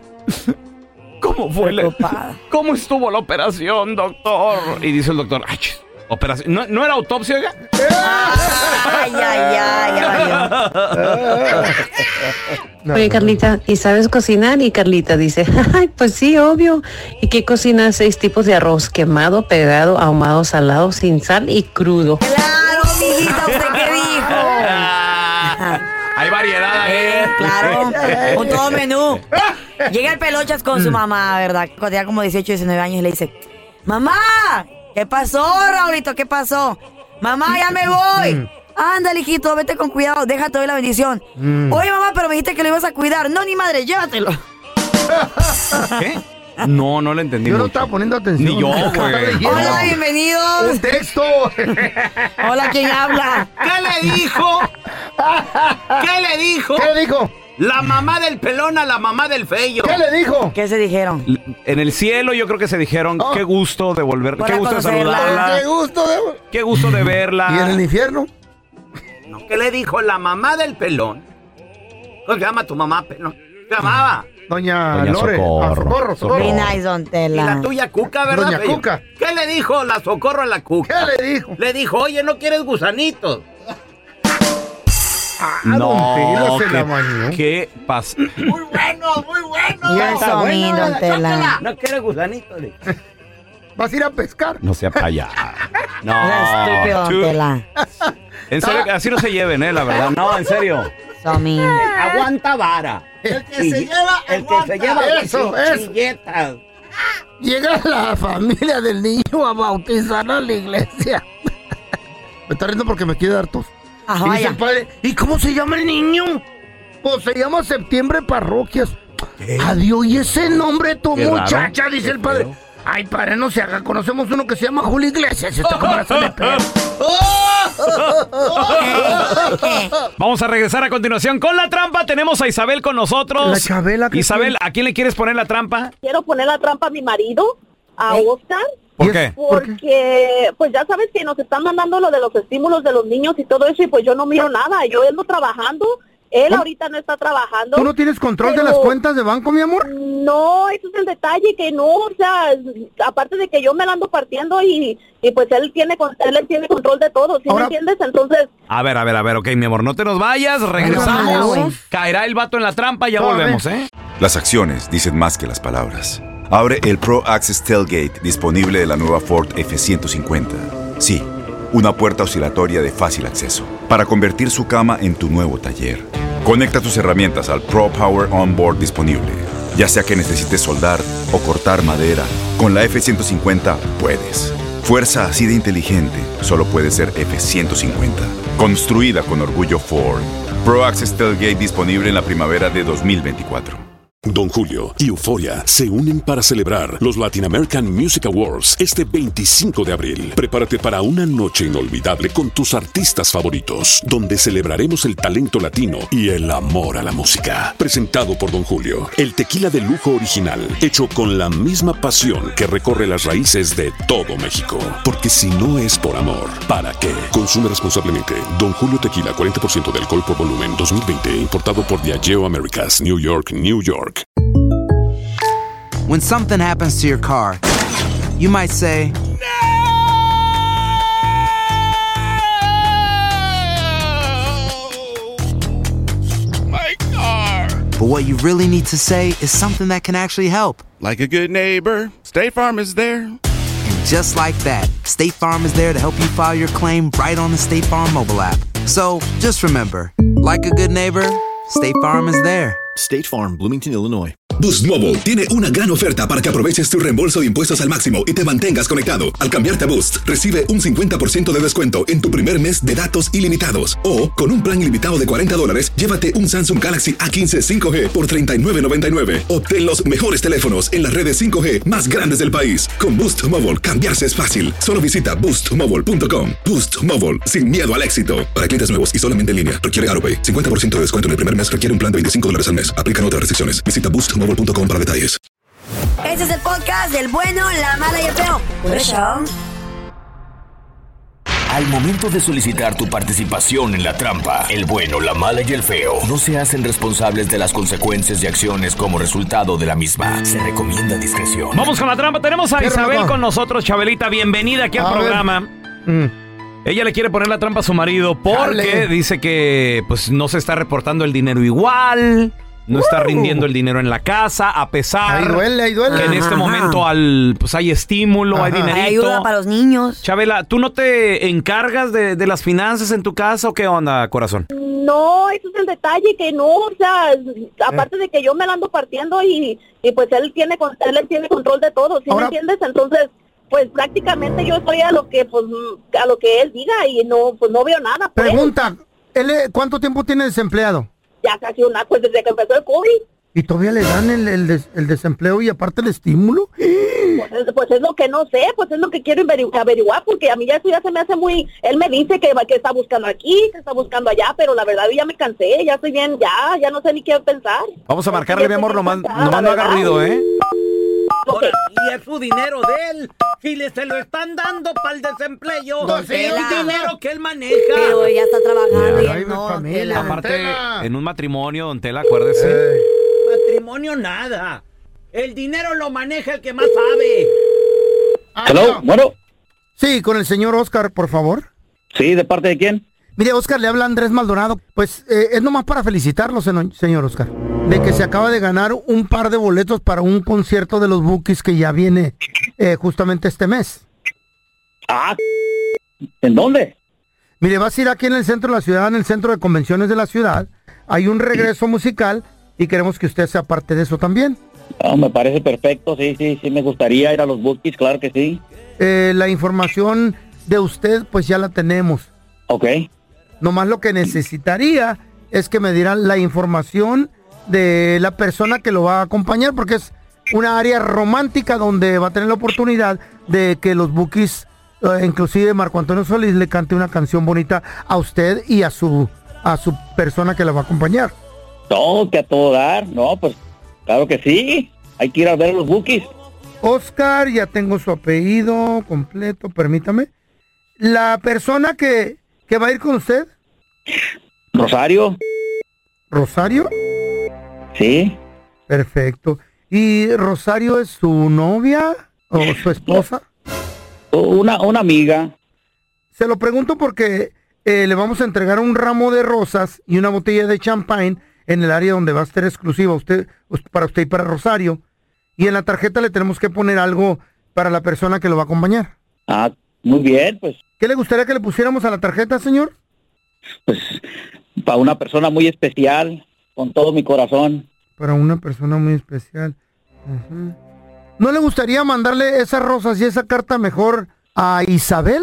¿Cómo estuvo la operación, doctor? Y dice el doctor, ay, operación. ¿No era autopsia, oiga? Oye, Carlita, ¿y sabes cocinar? Y Carlita dice, ay, pues sí, obvio. ¿Y qué cocinas? 6 tipos de arroz: quemado, pegado, ahumado, salado, sin sal y crudo. Claro, mijita, ¿usted qué dijo? Hay variedad ahí. Claro, un todo menú. Llega el Pelochas con su mamá, ¿verdad? Cuando tenía como 18, 19 años y le dice, mamá, ¿qué pasó, Raulito? ¿Qué pasó? Mamá, ya me voy. Ándale, hijito, vete con cuidado, déjate hoy la bendición. Oye, mamá, pero me dijiste que lo ibas a cuidar. No, ni madre, llévatelo. ¿Qué? No le entendí. Yo no estaba poniendo atención. Ni yo, güey. Hola, bienvenidos. Un texto. Hola, ¿quién habla? ¿Qué le dijo? ¿Qué le dijo? ¿Qué le dijo? La mamá del pelón a la mamá del feo. ¿Qué le dijo? ¿Qué se dijeron? En el cielo yo creo que se dijeron, qué gusto de volver, qué gusto de saludarla. Qué gusto de verla. ¿Y en el infierno? No, ¿qué le dijo la mamá del pelón? ¿Cómo se llama tu mamá, pelón? ¿Qué llamaba? Doña Lore. Socorro. Very nice, don Tela. Y la tuya Cuca, ¿verdad, Doña feo? Cuca. ¿Qué le dijo la Socorro a la Cuca? ¿Qué le dijo? Le dijo, oye, ¿no quieres gusanitos? No, ¿qué pasa? Muy bueno. Y eso, mi don Tela. No quiero gusanitos. ¿Vas a ir a pescar? No sea para allá. No. Estúpido, don Tela. En serio, así no se lleven, la verdad. No, en serio. Aguanta vara. El que se lleva eso. Llega la familia del niño a bautizar a la iglesia. Me está riendo porque me quiere dar tos. Ajá, y dice el padre, ¿y cómo se llama el niño? Pues se llama Septiembre Parroquias. Adiós, y ese nombre de tu muchacha, raro. Dice el padre. Feo. Ay, padre, no se haga. Conocemos uno que se llama Julio Iglesias. Vamos a regresar a continuación con la trampa. Tenemos a Isabel con nosotros. La Chabela. Isabel, ¿a quién le quieres poner la trampa? Quiero poner la trampa a mi marido, a Oscar. ¿Por qué? Porque, pues ya sabes que nos están mandando lo de los estímulos de los niños y todo eso, y pues yo no miro nada. Yo ando trabajando. Él ahorita no está trabajando. ¿Tú no tienes control de las cuentas de banco, mi amor? No, ese es el detalle, que no, o sea, aparte de que yo me la ando partiendo y pues él tiene control de todo, ¿sí me entiendes? Entonces... A ver, ok, mi amor, no te nos vayas, regresamos. Caerá el vato en la trampa, ya volvemos, ¿eh? Las acciones dicen más que las palabras. Abre el Pro Access Tailgate disponible de la nueva Ford F-150. Sí, una puerta oscilatoria de fácil acceso para convertir su cama en tu nuevo taller. Conecta tus herramientas al Pro Power Onboard disponible. Ya sea que necesites soldar o cortar madera, con la F-150 puedes. Fuerza así de inteligente solo puede ser F-150. Construida con orgullo Ford. Pro Access Tailgate disponible en la primavera de 2024. Don Julio y Euforia se unen para celebrar los Latin American Music Awards este 25 de abril. Prepárate para una noche inolvidable con tus artistas favoritos, donde celebraremos el talento latino y el amor a la música. Presentado por Don Julio, el tequila de lujo original, hecho con la misma pasión que recorre las raíces de todo México. Porque si no es por amor, ¿para qué? Consume responsablemente. Don Julio Tequila, 40% de alcohol por volumen, 2020, importado por Diageo Americas, New York, New York. When something happens to your car, you might say, My car. But what you really need to say is something that can actually help. Like a good neighbor, State Farm is there. And Just like that, State Farm is there to help you file your claim right on the State Farm mobile app. So, just remember, like a good neighbor, State Farm is there. State Farm, Bloomington, Illinois. Boost Mobile tiene una gran oferta para que aproveches tu reembolso de impuestos al máximo y te mantengas conectado. Al cambiarte a Boost, recibe un 50% de descuento en tu primer mes de datos ilimitados. O, con un plan ilimitado de $40, llévate un Samsung Galaxy A15 5G por $39.99. Obtén los mejores teléfonos en las redes 5G más grandes del país. Con Boost Mobile, cambiarse es fácil. Solo visita boostmobile.com. Boost Mobile, sin miedo al éxito. Para clientes nuevos y solamente en línea, requiere AutoPay. 50% de descuento en el primer mes requiere un plan de $25 al mes. Aplican otras restricciones. Visita boostmobile.com para detalles. Este es el podcast del bueno, la mala y el feo. Por eso. Al momento de solicitar tu participación en la trampa, el bueno, la mala y el feo no se hacen responsables de las consecuencias y acciones como resultado de la misma. Se recomienda discreción. Vamos con la trampa. Tenemos a Isabel con nosotros, Chabelita. Bienvenida aquí al programa. Ella le quiere poner la trampa a su marido porque dice que pues no se está reportando el dinero igual. No está rindiendo el dinero en la casa, a pesar ahí duele. que en este momento pues hay estímulo, hay dinerito. Hay ayuda para los niños. Chabela, ¿tú no te encargas de las finanzas en tu casa o qué onda, corazón? No, ese es el detalle, que no, o sea, aparte de que yo me la ando partiendo y pues él tiene control de todo, ¿sí me entiendes? Entonces, pues prácticamente yo estoy a lo que él diga y no veo nada. Pues. Pregunta, ¿cuánto tiempo tiene desempleado? Ya casi pues desde que empezó el COVID. ¿Y todavía le dan el desempleo y aparte el estímulo? Pues es lo que no sé, pues es lo que quiero averiguar, porque a mí eso ya se me hace muy... Él me dice que está buscando aquí, que está buscando allá, pero la verdad yo ya me cansé, ya estoy bien, ya no sé ni qué pensar. Vamos a marcarle, mi amor, nomás no haga ruido, ¿eh? Okay. Y es su dinero de él. Si se lo están dando para el desempleo, es el dinero que él maneja. Pero ya está trabajando y él no. Aparte, en un matrimonio, don Tela, acuérdese. Matrimonio nada. El dinero lo maneja el que más sabe. Hello, bueno. Sí, con el señor Oscar, por favor. Sí, ¿de parte de quién? Mire, Oscar, le habla Andrés Maldonado. Pues es nomás para felicitarlo, señor Oscar, de que se acaba de ganar un par de boletos para un concierto de los Bukis que ya viene justamente este mes. Ah, ¿en dónde? Mire, vas a ir aquí en el centro de la ciudad, en el centro de convenciones de la ciudad. Hay un regreso musical y queremos que usted sea parte de eso también. Oh, me parece perfecto, sí, me gustaría ir a los Bukis, claro que sí. La información de usted, pues ya la tenemos. Ok. Nomás lo que necesitaría es que me dieran la información de la persona que lo va a acompañar, porque es una área romántica donde va a tener la oportunidad de que los Bukis, inclusive Marco Antonio Solís, le cante una canción bonita a usted y a su persona que la va a acompañar. No, que a todo dar, no, pues claro que sí, hay que ir a ver a los Bukis. Oscar, ya tengo su apellido completo, permítame. La persona que va a ir con usted. Rosario. ¿Rosario? Sí. Perfecto. ¿Y Rosario es su novia o su esposa? Una amiga. Se lo pregunto porque le vamos a entregar un ramo de rosas y una botella de champagne en el área donde va a estar exclusiva para usted y para Rosario. Y en la tarjeta le tenemos que poner algo para la persona que lo va a acompañar. Ah, muy bien, pues. ¿Qué le gustaría que le pusiéramos a la tarjeta, señor? Pues para una persona muy especial, con todo mi corazón. Para una persona muy especial. Uh-huh. ¿No le gustaría mandarle esas rosas y esa carta mejor a Isabel?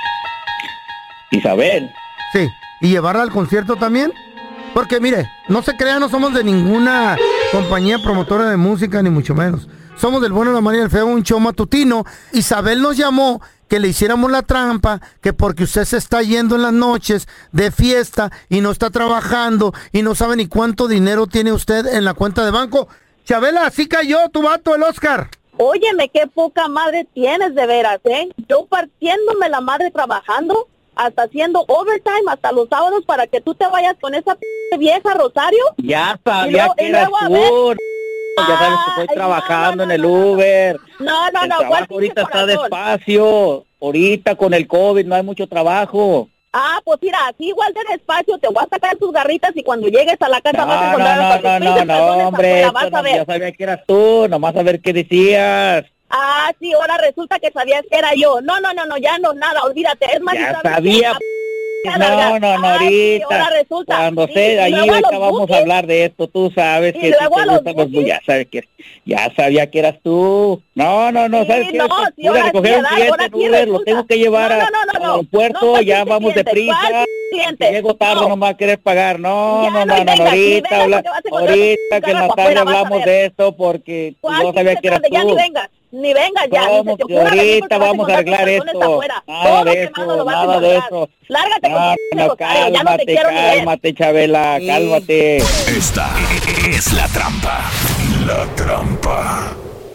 ¿Isabel? Sí, y llevarla al concierto también. Porque mire, no se crea, no somos de ninguna compañía promotora de música, ni mucho menos. Somos del bueno, la mala y el feo, un show matutino. Isabel nos llamó que le hiciéramos la trampa, que porque usted se está yendo en las noches de fiesta y no está trabajando y no sabe ni cuánto dinero tiene usted en la cuenta de banco. Chabela, así cayó tu vato, el Oscar. Óyeme, qué poca madre tienes de veras, ¿eh? Yo partiéndome la madre trabajando, hasta haciendo overtime, hasta los sábados, para que tú te vayas con esa vieja, Rosario. Ya sabía que eras tú. Ya sabes que estoy trabajando en el Uber. No. El trabajo ahorita está despacio. Ahorita con el COVID no hay mucho trabajo. Ah, pues mira, así igual de despacio te voy a sacar tus garritas y cuando llegues a la casa vas a encontrar No, hombre, ya sabía que eras tú, nomás a ver qué decías. Ah, sí, ahora resulta que sabías que era yo. No, ya no, nada, olvídate. Es más, Ya si sabes sabía, que- No, Ay, sí, ahorita. ahora resulta. Cuando Sí, esté y allí, luego a ahorita los vamos bookies. a hablar de esto. Tú sabes Y que si luego te a los gustan los bookies. ya sabes que ya sabía que eras tú. No, ¿sabes qué? no, sí, Voy a ahora recoger sí, un ahora cliente sí en Uber, lo resulta. tengo que llevar al aeropuerto, ¿cuál ya vamos cliente? deprisa. ¿Cuál cliente? Llego tarde, no me va a querer pagar. No, Ya, no, y vengas, ni ahorita vengas, habla, porque vas a encontrar ahorita tu que en la carajo tarde afuera, vas a hablamos ver. de esto porque ¿Cuál no sabía que eras tarde? Ya tú. ni vengas ya. ni Vamos, se te que ocurra venir ahorita porque vas a vamos a encontrar tus arreglar calzones esto. afuera. Nada Todo de quemado eso, lo vas a nada de encontrar. eso. Lárgate con tu Rosario, ya no te quiero ni ver. Cálmate, Chabela, cálmate. Esta es la trampa. La trampa.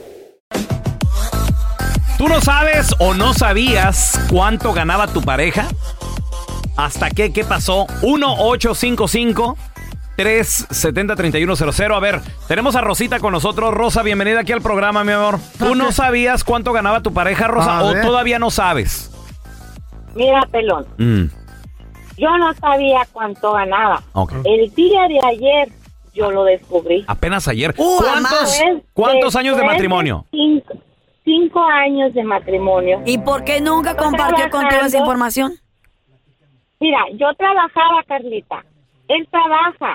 ¿Tú no sabes o no sabías cuánto ganaba tu pareja? ¿Hasta qué pasó? 1-855-370-3100. A ver, tenemos a Rosita con nosotros. Rosa, bienvenida aquí al programa, mi amor. ¿Tú no sabías cuánto ganaba tu pareja, Rosa, o todavía no sabes? Mira, pelón, yo no sabía cuánto ganaba. Ok. El día de ayer yo lo descubrí. Apenas ayer. Después- ¿Cuántos años de después matrimonio? 5 años de matrimonio. ¿Y por qué nunca compartió contigo esa información? Mira, yo trabajaba, Carlita. Él trabaja.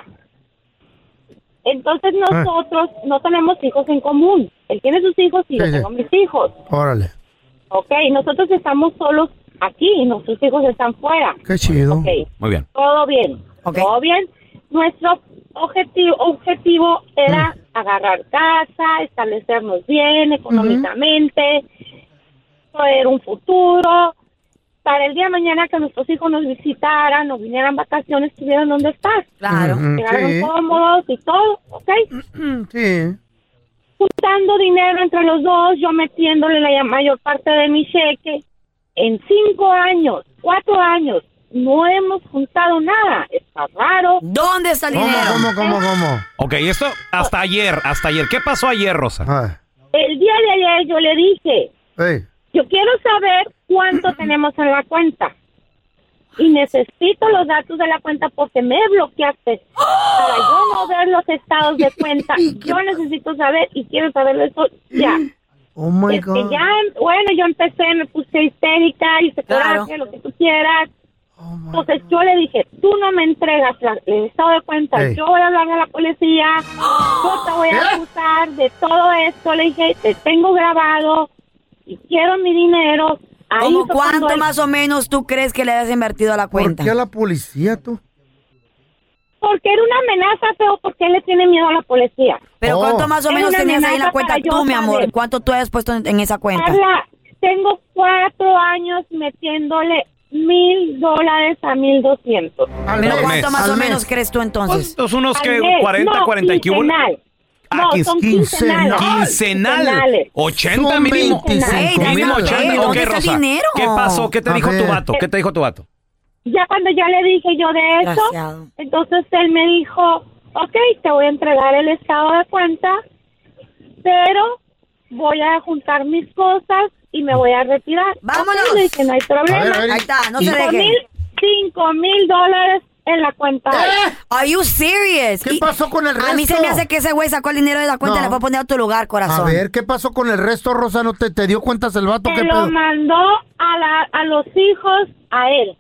Entonces nosotros no tenemos hijos en común. Él tiene sus hijos y yo tengo mis hijos. Órale. Ok, nosotros estamos solos aquí y nuestros hijos están fuera. Qué chido. Ok. Muy bien. Todo bien. Todo bien. Nuestro objetivo era agarrar casa, establecernos bien económicamente, traer un futuro, para el día de mañana que nuestros hijos nos visitaran, nos vinieran vacaciones, tuvieran donde estar. Claro. Llegaron Sí. cómodos y todo, ¿ok? Sí. Juntando dinero entre los dos, yo metiéndole la mayor parte de mi cheque. En 5 años, 4 años, no hemos juntado nada. Está raro. ¿Dónde está el ¿Cómo? dinero? Ok, esto hasta ayer. ¿Qué pasó ayer, Rosa? El día de ayer yo le dije, Ey. yo quiero saber cuánto tenemos en la cuenta. Y necesito los datos de la cuenta porque me bloqueaste. Para yo no ver los estados de cuenta, yo necesito saber y quiero saberlo eso ya. Oh my Es que God. ya, bueno, yo empecé, me puse histérica, hice coraje, lo que tú quieras. Entonces yo le dije, tú no me entregas el estado de cuenta, Ey. yo voy a hablar a la policía, yo te voy a acusar de todo esto. Le dije, te tengo grabado y quiero mi dinero. Ahí ¿Cómo fue cuánto cuando él- más o menos tú crees que le hayas invertido a la ¿Por cuenta? qué a la policía tú? Porque era una amenaza, pero porque él le tiene miedo a la policía. Pero ¿cuánto más o Era menos una tenías ahí en la amenaza cuenta para yo tú, mi amor? saber. ¿Cuánto tú hayas puesto en esa cuenta? Carla, tengo 4 años metiéndole $1,000 a 1,200. ¿Pero cuánto más o menos crees tú entonces? Pues unos Al que mes. 40, No, 40 y que hubo. quincenal. Ah, No, son quincenales. Quincenal. Quincenales. 80 Son mínimo. 25. Mínimo 80. ¿Dónde Ok, está el Rosa. dinero? ¿Qué pasó? ¿Qué te A dijo tu ver. vato? ¿Qué te dijo tu vato? Ya cuando ya le dije yo de eso, Desgraciado. entonces él me dijo, ok, te voy a entregar el estado de cuenta, pero voy a juntar mis cosas y me voy a retirar. ¡Vámonos! Ok, le dije, no hay problema. A ver. Ahí está, no se deje. $5,000 en la cuenta. Are you serious? ¿Qué pasó con el resto? A mí se me hace que ese güey sacó el dinero de la cuenta y No. le fue a poner a tu lugar, A corazón. ver, ¿qué pasó con el resto, Rosa? ¿No te dio cuentas el vato? ¿Qué Se pedo? lo mandó a los hijos a él.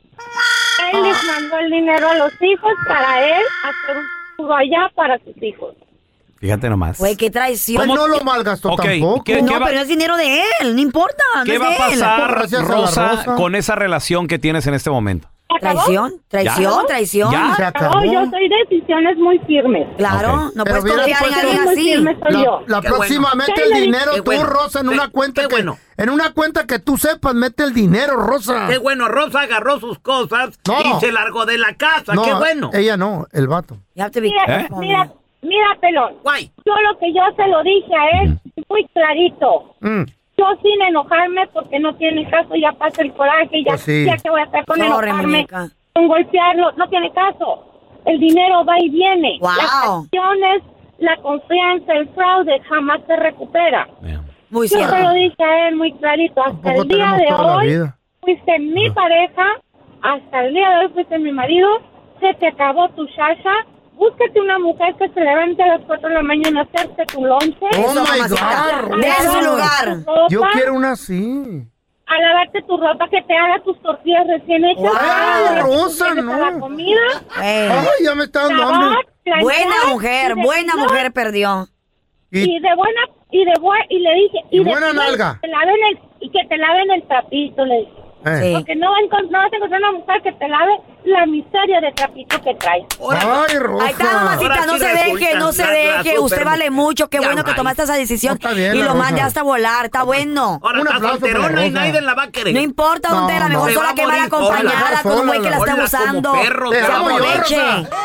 Él les mandó el dinero a los hijos para él hacer un futuro allá para sus hijos. Fíjate nomás. Güey, qué traición. Pues no lo malgastó Ok, tampoco. ¿qué No, va- pero es dinero de él, no importa. ¿Qué no va a es de él. pasar, Gracias a la Rosa, Rosa. con esa relación que tienes en este momento? Traición, traición, ¿Ya? traición. ¿Ya? Se acabó. Yo soy de decisiones muy firmes. Claro, Ok. no Pero puedes mira, confiar en pues, alguien muy así. firme soy yo. La Qué próxima bueno. mete Qué el bueno. dinero Qué tú, bueno. Rosa, en Qué- una cuenta qué que bueno. en una cuenta que tú sepas, mete el dinero, Rosa. Qué bueno, Rosa agarró sus cosas No. y se largó de la casa. No, Qué bueno. ella no, el vato. You have to be Mira, careful, mira, man. mira, pelón. Guay. Yo lo que yo se lo dije a él muy clarito. Mm. Yo sin enojarme porque no tiene caso, ya pasa el coraje, ya, Pues sí. ya que voy a estar con Sorry, enojarme, muñeca. con golpearlo, no tiene caso. El dinero va y viene. Wow. Las acciones, la confianza, el fraude jamás se recupera. Muy Yo se lo cierto. dije a él muy clarito. Hasta Tampoco el día tenemos de toda la hoy vida. fuiste mi pareja, hasta el día de hoy fuiste mi marido, se te acabó tu chacha, Búscate una mujer que se levante a las 4 de la mañana a hacerte tu lonche. ¡Oh, my God! ¡Deja su lugar! Yo quiero una así. A lavarte tu ropa, que te haga tus tortillas recién hechas. ¡Ay, Rosa, no! La comida. ¡Ay, ya me está dando hambre! Buena mujer perdió. Y le dije... buena nalga. Que te laven el trapito, le dije. Sí. Porque no vas a encontrar una mujer que te lave la miseria de trapito que traes. ¡Ay, Rosa! Ahí está, mamacita, no se deje. Usted vale mucho. Qué bueno que tomaste esa decisión y lo mande hasta volar. Está bueno. Ahora está solterona y nadie la va a querer. No importa dónde era, mejor sola que mal acompañada con un güey que la está abusando. Se aproveche.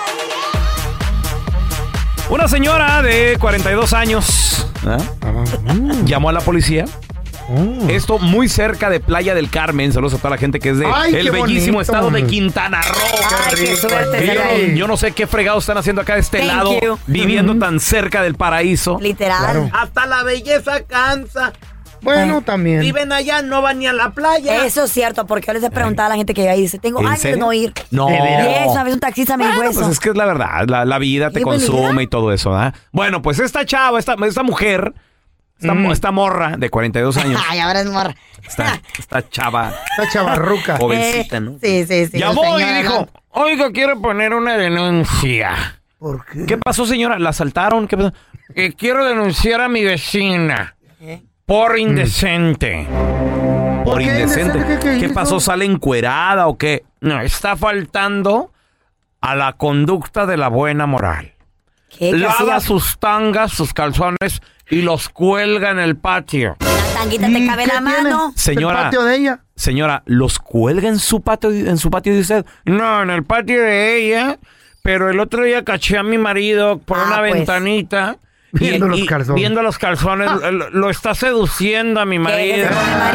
Una señora de 42 años llamó a la policía. Esto muy cerca de Playa del Carmen. Saludos a toda la gente que es de el bellísimo estado de Quintana Roo. Qué suerte. Yo no sé qué fregados están haciendo acá de este lado, viviendo tan cerca del paraíso. Literal. Claro. Hasta la belleza cansa. Bueno, también. Viven allá, no van ni a la playa. Eso es cierto, porque yo les he preguntado a la gente que ahí dice, tengo años de no ir. No. Y una vez un taxista me dijo eso. Pues es que es la verdad, la vida te consume y todo eso, ¿verdad? Bueno, pues esta chava, esta mujer, esta morra de 42 años. Ay, ahora es morra. Esta chava. Esta chavarruca. Jovencita, ¿no? Sí. Llamó y dijo, oiga, quiero poner una denuncia. ¿Por qué? ¿Qué pasó, señora? ¿La asaltaron? ¿Qué pasó? Quiero denunciar a mi vecina. Por indecente. Por indecente. ¿Qué pasó? ¿Sale encuerada o qué? No, está faltando a la conducta de la buena moral. Lava sus tangas, sus calzones y los cuelga en el patio. La tanguita te cabe la mano. Señora, ¿el patio de ella? Señora, ¿los cuelga en su patio de usted? No, en el patio de ella. Pero el otro día caché a mi marido por una ventanita. Viendo los calzones. Viendo los calzones. Lo está seduciendo a mi marido.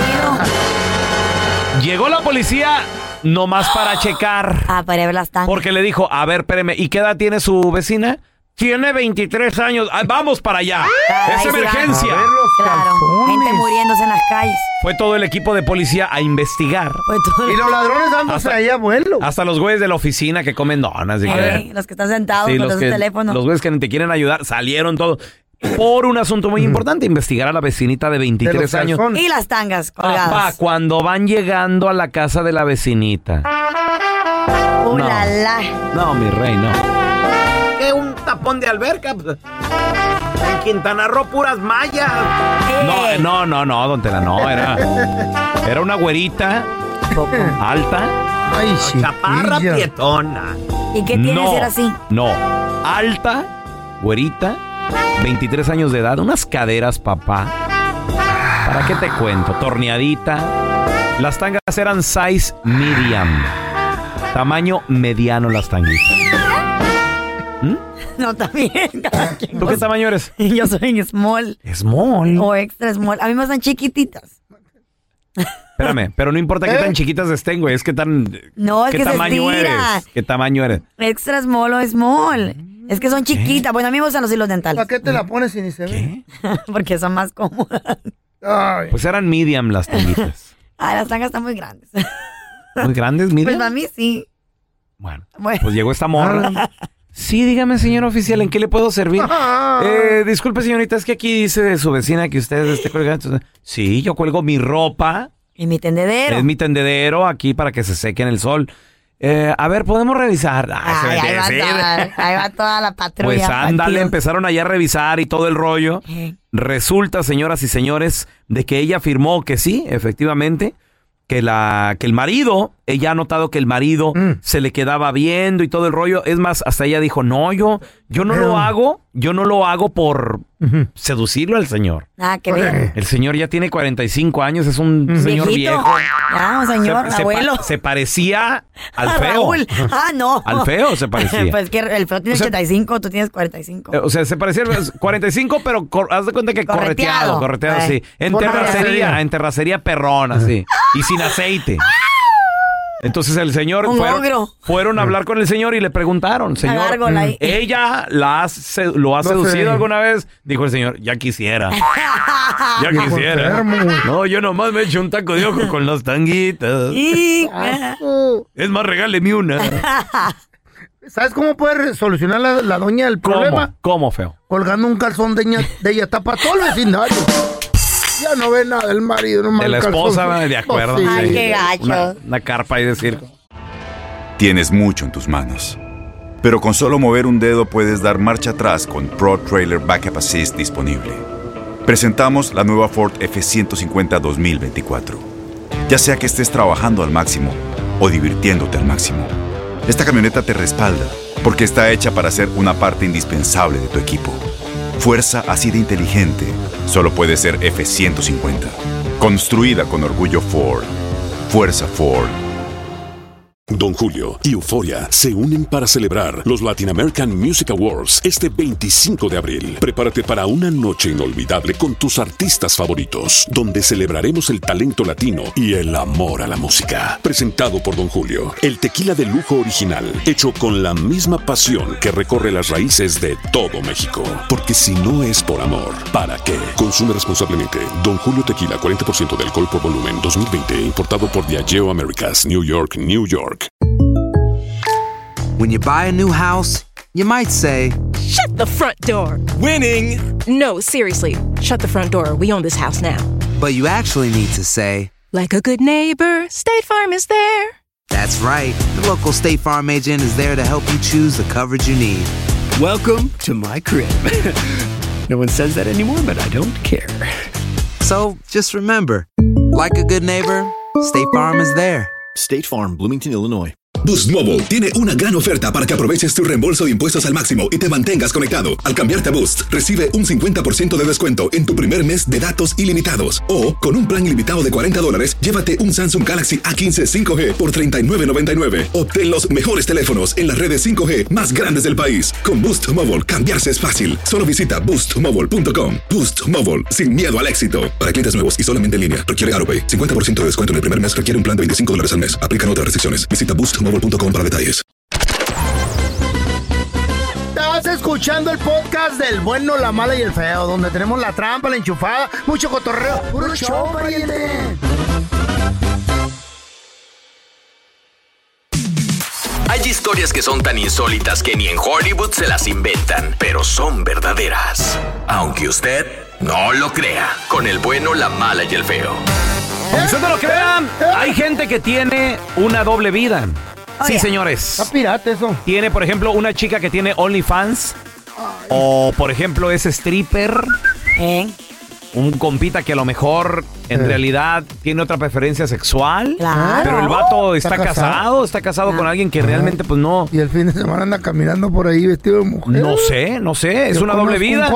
Llegó la policía nomás para checar. Para ver las tangas. Porque le dijo, a ver, espéreme, ¿y qué edad tiene su vecina? Tiene 23 años. Vamos para allá. Es emergencia. Claro, gente muriéndose en las calles. Fue todo el equipo de policía a investigar. Y los ladrones dándose ahí a vuelo. Hasta los güeyes de la oficina que comen donas. Los que están sentados con los teléfonos. Los güeyes que te quieren ayudar salieron todos. Por un asunto muy importante, investigar a la vecinita de 23 años. Y las tangas colgadas. Papá, cuando van llegando a la casa de la vecinita. No, mi rey, no. ¿Qué? Un tapón de alberca. En Quintana Roo, puras mallas. No, don Tela, no. Era una güerita alta. Ay, chaparra pietona. ¿Y qué tiene que ser así? No, alta, güerita, 23 años de edad, unas caderas, papá. ¿Para qué te cuento? Torneadita. Las tangas eran size medium. Tamaño mediano las tanguitas. No, también. ¿Tú qué tamaño eres? Yo soy small. ¿Small? O extra small. A mí me están chiquititas. Espérame, pero no importa qué tan chiquitas estén, güey. Es que tan... No, es ¿qué que tamaño se estira. eres? ¿Qué tamaño eres? Extra small o small. Es que son chiquitas. Bueno, a mí me gustan los hilos dentales. ¿Para qué te la pones si ni se ve? Porque son más cómodas. Ay. Pues eran medium las tanguitas. Las tangas están muy grandes. ¿Muy grandes, medium? Pues para mí sí. Bueno, pues llegó esta morra. Sí, dígame, señor oficial, ¿en qué le puedo servir? Disculpe, señorita, es que aquí dice de su vecina que usted esté colgando. Sí, yo cuelgo mi ropa. Y mi tendedero. Es mi tendedero aquí para que se seque en el sol. A ver, ¿podemos revisar? Ahí va toda la patrulla. Pues ándale, empezaron allá a revisar y todo el rollo. Resulta, señoras y señores, de que ella afirmó que sí, efectivamente, que el marido, ella ha notado que el marido se le quedaba viendo y todo el rollo. Es más, hasta ella dijo, no, yo no lo hago por seducirlo al señor. Qué bien. El señor ya tiene 45 años, es un señor viejo. Ya, un señor, abuelo. Se parecía al feo. Raúl. No. Al feo se parecía. Pues que el feo tiene 85, tú tienes 45. O sea, se parecía 45, pero haz de cuenta que correteado, sí. En terracería perrona, sí. Y sin aceite. Entonces el señor fueron a hablar con el señor y le preguntaron, señor, ¿ella lo ha seducido alguna vez? Dijo el señor, ya quisiera. Ya quisiera. No, yo nomás me echo un taco de ojo con las tanguitas. Es más, regáleme una. ¿Sabes cómo puede solucionar la doña el problema? ¿Cómo, feo? Colgando un calzón de ella, tapa todo el vecindario. Ya no ve nada del marido, nomás de la esposa, de acuerdo. Sí. Ay, qué gacho. Una carpa ahí de circo. Tienes mucho en tus manos, pero con solo mover un dedo puedes dar marcha atrás con Pro Trailer Backup Assist disponible. Presentamos la nueva Ford F-150 2024. Ya sea que estés trabajando al máximo o divirtiéndote al máximo, esta camioneta te respalda porque está hecha para ser una parte indispensable de tu equipo. Fuerza así de inteligente solo puede ser F-150. Construida con orgullo Ford. Fuerza Ford. Don Julio y Euforia se unen para celebrar los Latin American Music Awards este 25 de abril. Prepárate para una noche inolvidable con tus artistas favoritos, donde celebraremos el talento latino y el amor a la música. Presentado por Don Julio, el tequila de lujo original, hecho con la misma pasión que recorre las raíces de todo México. Porque si no es por amor, ¿para qué? Consume responsablemente. Don Julio Tequila, 40% de alcohol por volumen, 2020, importado por Diageo Americas, New York, New York. When you buy a new house, you might say, Shut the front door. Winning! No, seriously. Shut the front door. We own this house now. But you actually need to say, Like a good neighbor, State Farm is there. That's right. The local State Farm agent is there to help you choose the coverage you need. Welcome to my crib. No one says that anymore, but I don't care. So just remember, like a good neighbor, State Farm is there. State Farm, Bloomington, Illinois. Boost Mobile tiene una gran oferta para que aproveches tu reembolso de impuestos al máximo y te mantengas conectado. Al cambiarte a Boost, recibe un 50% de descuento en tu primer mes de datos ilimitados. O, con un plan ilimitado de $40, llévate un Samsung Galaxy A15 5G por $39.99. Obtén los mejores teléfonos en las redes 5G más grandes del país. Con Boost Mobile, cambiarse es fácil. Solo visita boostmobile.com. Boost Mobile, sin miedo al éxito. Para clientes nuevos y solamente en línea, requiere AroPay. 50% de descuento en el primer mes requiere un plan de $25 al mes. Aplican otras restricciones. Visita boostmobile.com para detalles. Estás escuchando el podcast del bueno, la mala y el feo, donde tenemos la trampa, la enchufada, mucho cotorreo. ¡Puro show, pariente! Hay historias que son tan insólitas que ni en Hollywood se las inventan, pero son verdaderas. Aunque usted no lo crea, con el bueno, la mala y el feo. Aunque usted no lo crea, hay gente que tiene una doble vida. Sí, señores. Está pirata eso. Tiene, por ejemplo, una chica que tiene OnlyFans. O, por ejemplo, es stripper. Un compita que a lo mejor en realidad tiene otra preferencia sexual. Claro. Pero el vato está casado con alguien que realmente pues no. Y el fin de semana anda caminando por ahí vestido de mujer. No sé, es una doble vida.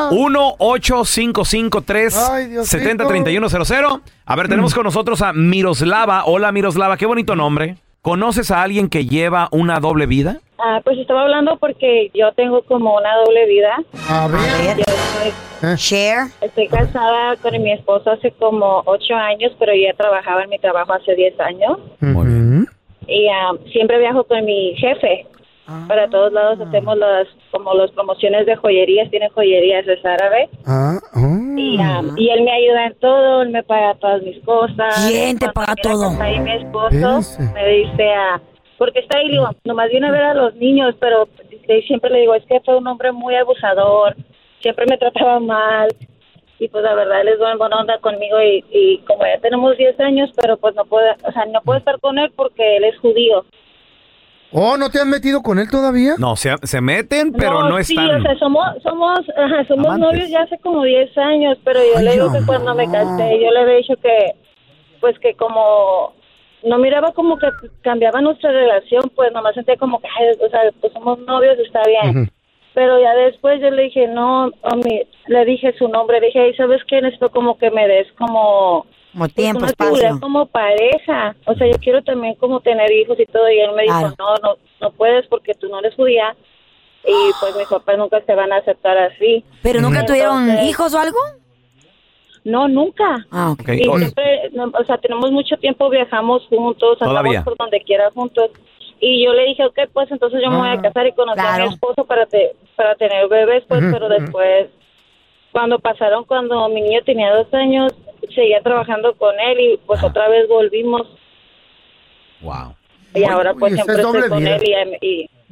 1-855-370-3100. A ver, tenemos con nosotros a Miroslava. Hola, Miroslava, qué bonito nombre. ¿Conoces a alguien que lleva una doble vida? Pues estaba hablando porque yo tengo como una doble vida. A ver. Share. Estoy casada con mi esposo hace como 8 años, pero ya trabajaba en mi trabajo hace 10 años. Muy bien. Y siempre viajo con mi jefe. Para todos lados hacemos las promociones de joyerías. Tiene joyerías, es árabe. Y él me ayuda en todo, él me paga todas mis cosas. ¿Quién te paga todo? Ahí mi esposo me dice, porque está ahí, digo, nomás viene a ver a los niños, pero siempre le digo, es que fue un hombre muy abusador, siempre me trataba mal, y pues la verdad él es buena onda conmigo, y como ya tenemos 10 años, pero pues no puedo estar con él porque él es judío. Oh, ¿no te has metido con él todavía? No, se meten, pero no están. Sí, o sea, somos novios ya hace como 10 años, pero yo le digo que cuando me casé, yo le había dicho que, pues que como no miraba como que cambiaba nuestra relación, pues nomás sentía como que, o sea, pues somos novios, está bien. Pero ya después yo le dije, no, le dije su nombre, le dije, ¿sabes qué? Necesito como que me des como tiempo, una espacio. seguridad como pareja. O sea, yo quiero también como tener hijos y todo. Y él me dijo, no puedes porque tú no eres judía. Y pues mis papás nunca se van a aceptar así. ¿Pero nunca tuvieron hijos o algo? No, nunca. Okay. Y siempre, o sea, tenemos mucho tiempo, viajamos juntos, andamos por donde quiera juntos. Y yo le dije, ok, pues entonces yo me voy a casar y conocer a mi esposo para tener bebés, pues, pero después, cuando mi niño tenía 2 años, seguía trabajando con él y pues otra vez volvimos. Wow. Y ahora pues siempre estoy con él y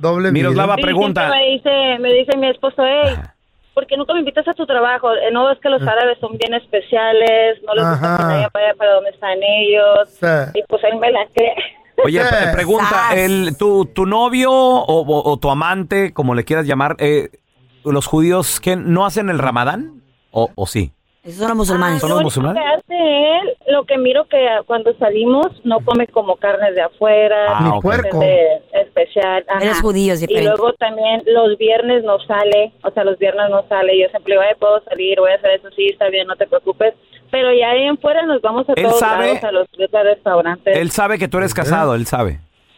Doble Miroslava Sí, pregunta. siempre me dice mi esposo, hey, ¿por qué nunca me invitas a tu trabajo? No, es que los árabes son bien especiales, no les gusta que vaya para donde están ellos. Sí. Y pues él me la cree. Oye, pregunta, ¿tu novio o tu amante, como le quieras llamar, los judíos, ¿qué, no hacen el Ramadán? ¿O sí? Esos son los musulmanes. ¿Son los musulmanes? Lo que hace él, lo que miro que cuando salimos no come como carne de afuera, Ni puerco. de especial. Ajá. Eres judío, es Y diferente. luego también los viernes no sale, los viernes no sale. Yo siempre digo, puedo salir, voy a hacer eso, sí, está bien, no te preocupes. Pero ya ahí en fuera nos vamos a ¿Él todos sabe? lados, a los restaurantes. Él sabe que tú eres casado, él sabe.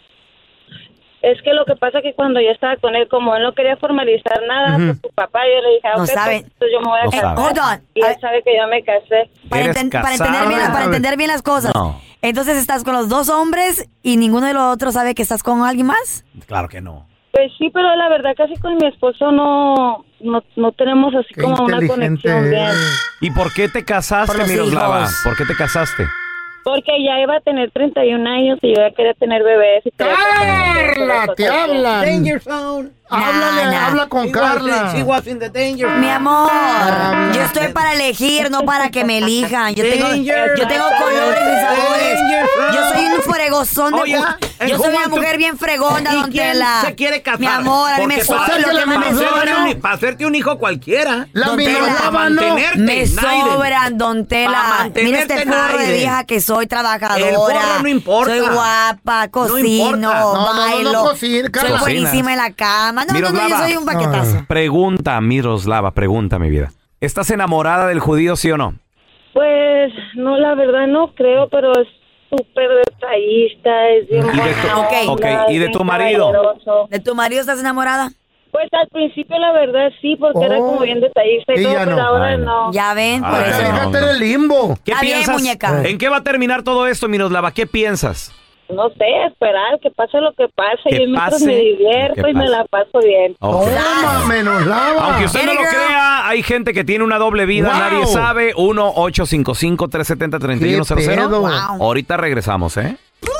Es que lo que pasa es que cuando yo estaba con él, como él no quería formalizar nada, pues su papá, yo le dije, No ok, sabe. pues, entonces yo me voy a No casar. sabe. Hold on. Y él sabe que yo me casé. ¿Eres casada? Para entender bien las cosas. No. Entonces estás con los dos hombres y ninguno de los otros sabe que estás con alguien más. Claro que no. Pues sí, pero la verdad casi con mi esposo no tenemos así como una conexión bien. ¿Y por qué te casaste, Por los Miroslava? hijos. ¿Por qué te casaste? Porque ya iba a tener 31 años y yo ya quería tener bebés. Y quería ¡Carla, te hablan! Danger zone. Háblale, habla con Carla. She was in the danger. Mi amor, yo estoy para elegir, no para que me elijan. Yo tengo colores y sabores. Yo soy un fregozón de Oye, yo soy una mujer bien fregona, ¿Y don quién Tela. se quiere casar? Mi amor, a mí me Porque sobra para lo que me hacerte para hacerte un hijo cualquiera. La Don Miroslava Tela, no. mantenerte, me Naiden. sobran, don Tela. Pa' mantenerte, Mira este forro de Naiden. vieja que soy, trabajadora. El forro no importa. Soy guapa, cocino, importa. bailo. No cocina, soy Carla. buenísima en la cama. No, yo Miroslava. soy un paquetazo. Pregunta, Miroslava, pregunta, mi vida. ¿Estás enamorada del judío, sí o no? Pues no, la verdad no creo, pero es súper detallista, es bien Ok. ¿Y de tu marido? ¿De tu marido estás enamorada? Pues al principio la verdad sí, porque era como bien detallista y Y todo, ya pero no. ahora Ay, no. Ya ven, por Ay, eso. no. Déjate en el limbo. ¿Qué Está bien, piensas? muñeca. ¿En qué va a terminar todo esto, Miroslava? ¿Qué piensas? No sé, esperar que pase lo que pase. Que Yo mientras pase me lo divierto que y me pase. la paso bien. Ok. Toma, Miroslava. Aunque usted no Get lo it, girl. crea, hay gente que tiene una doble vida, Wow. nadie sabe. 1-855-370-3100. ¿Qué pedo? Wow. Ahorita regresamos, ¿eh?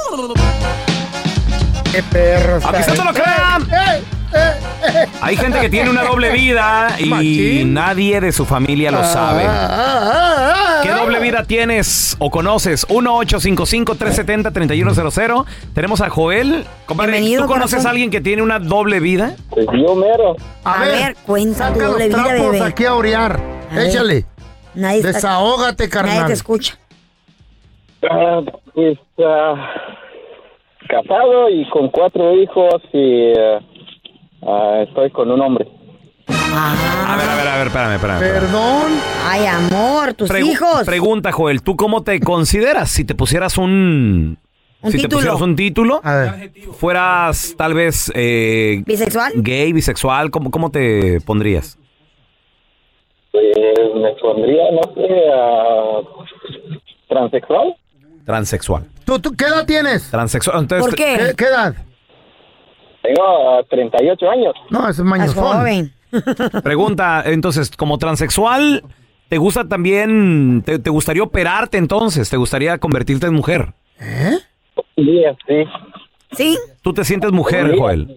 Qué perro. Aunque usted no lo crea, hay gente que tiene una doble vida y Machín. nadie de su familia lo sabe. ¿Qué doble vida tienes o conoces? 1-855-370-3100. Tenemos a Joel. Compadre, Bienvenido, ¿tú conoces corazón. a alguien que tiene una doble vida? Pues yo mero. A ver, cuenta tu saca doble los vida, trapos bebé. aquí a orear. A ver. Échale. Nadie está- Desahógate, Nadie carnal. te escucha. Pues casado y con 4 hijos y estoy con un hombre. A ver, espérame. Perdón. Ay, amor, tus Pregu- hijos. Pregunta, Joel, ¿tú cómo te consideras? Si te pusieras un Un si te título. pusieras un título, A ver. fueras tal vez ¿Bisexual? gay, bisexual, ¿cómo te pondrías? Pues me pondría, no sé, transexual. Transexual. ¿Tú qué edad tienes? Transexual. Entonces, ¿Por qué? ¿Qué edad? Tengo 38 años. No, ese es Estás mañosón. joven. Pregunta, entonces, como transexual, ¿te gusta también, te gustaría operarte entonces? ¿Te gustaría convertirte en mujer? Sí, sí. ¿Sí? ¿Tú te sientes mujer, Sí. Joel?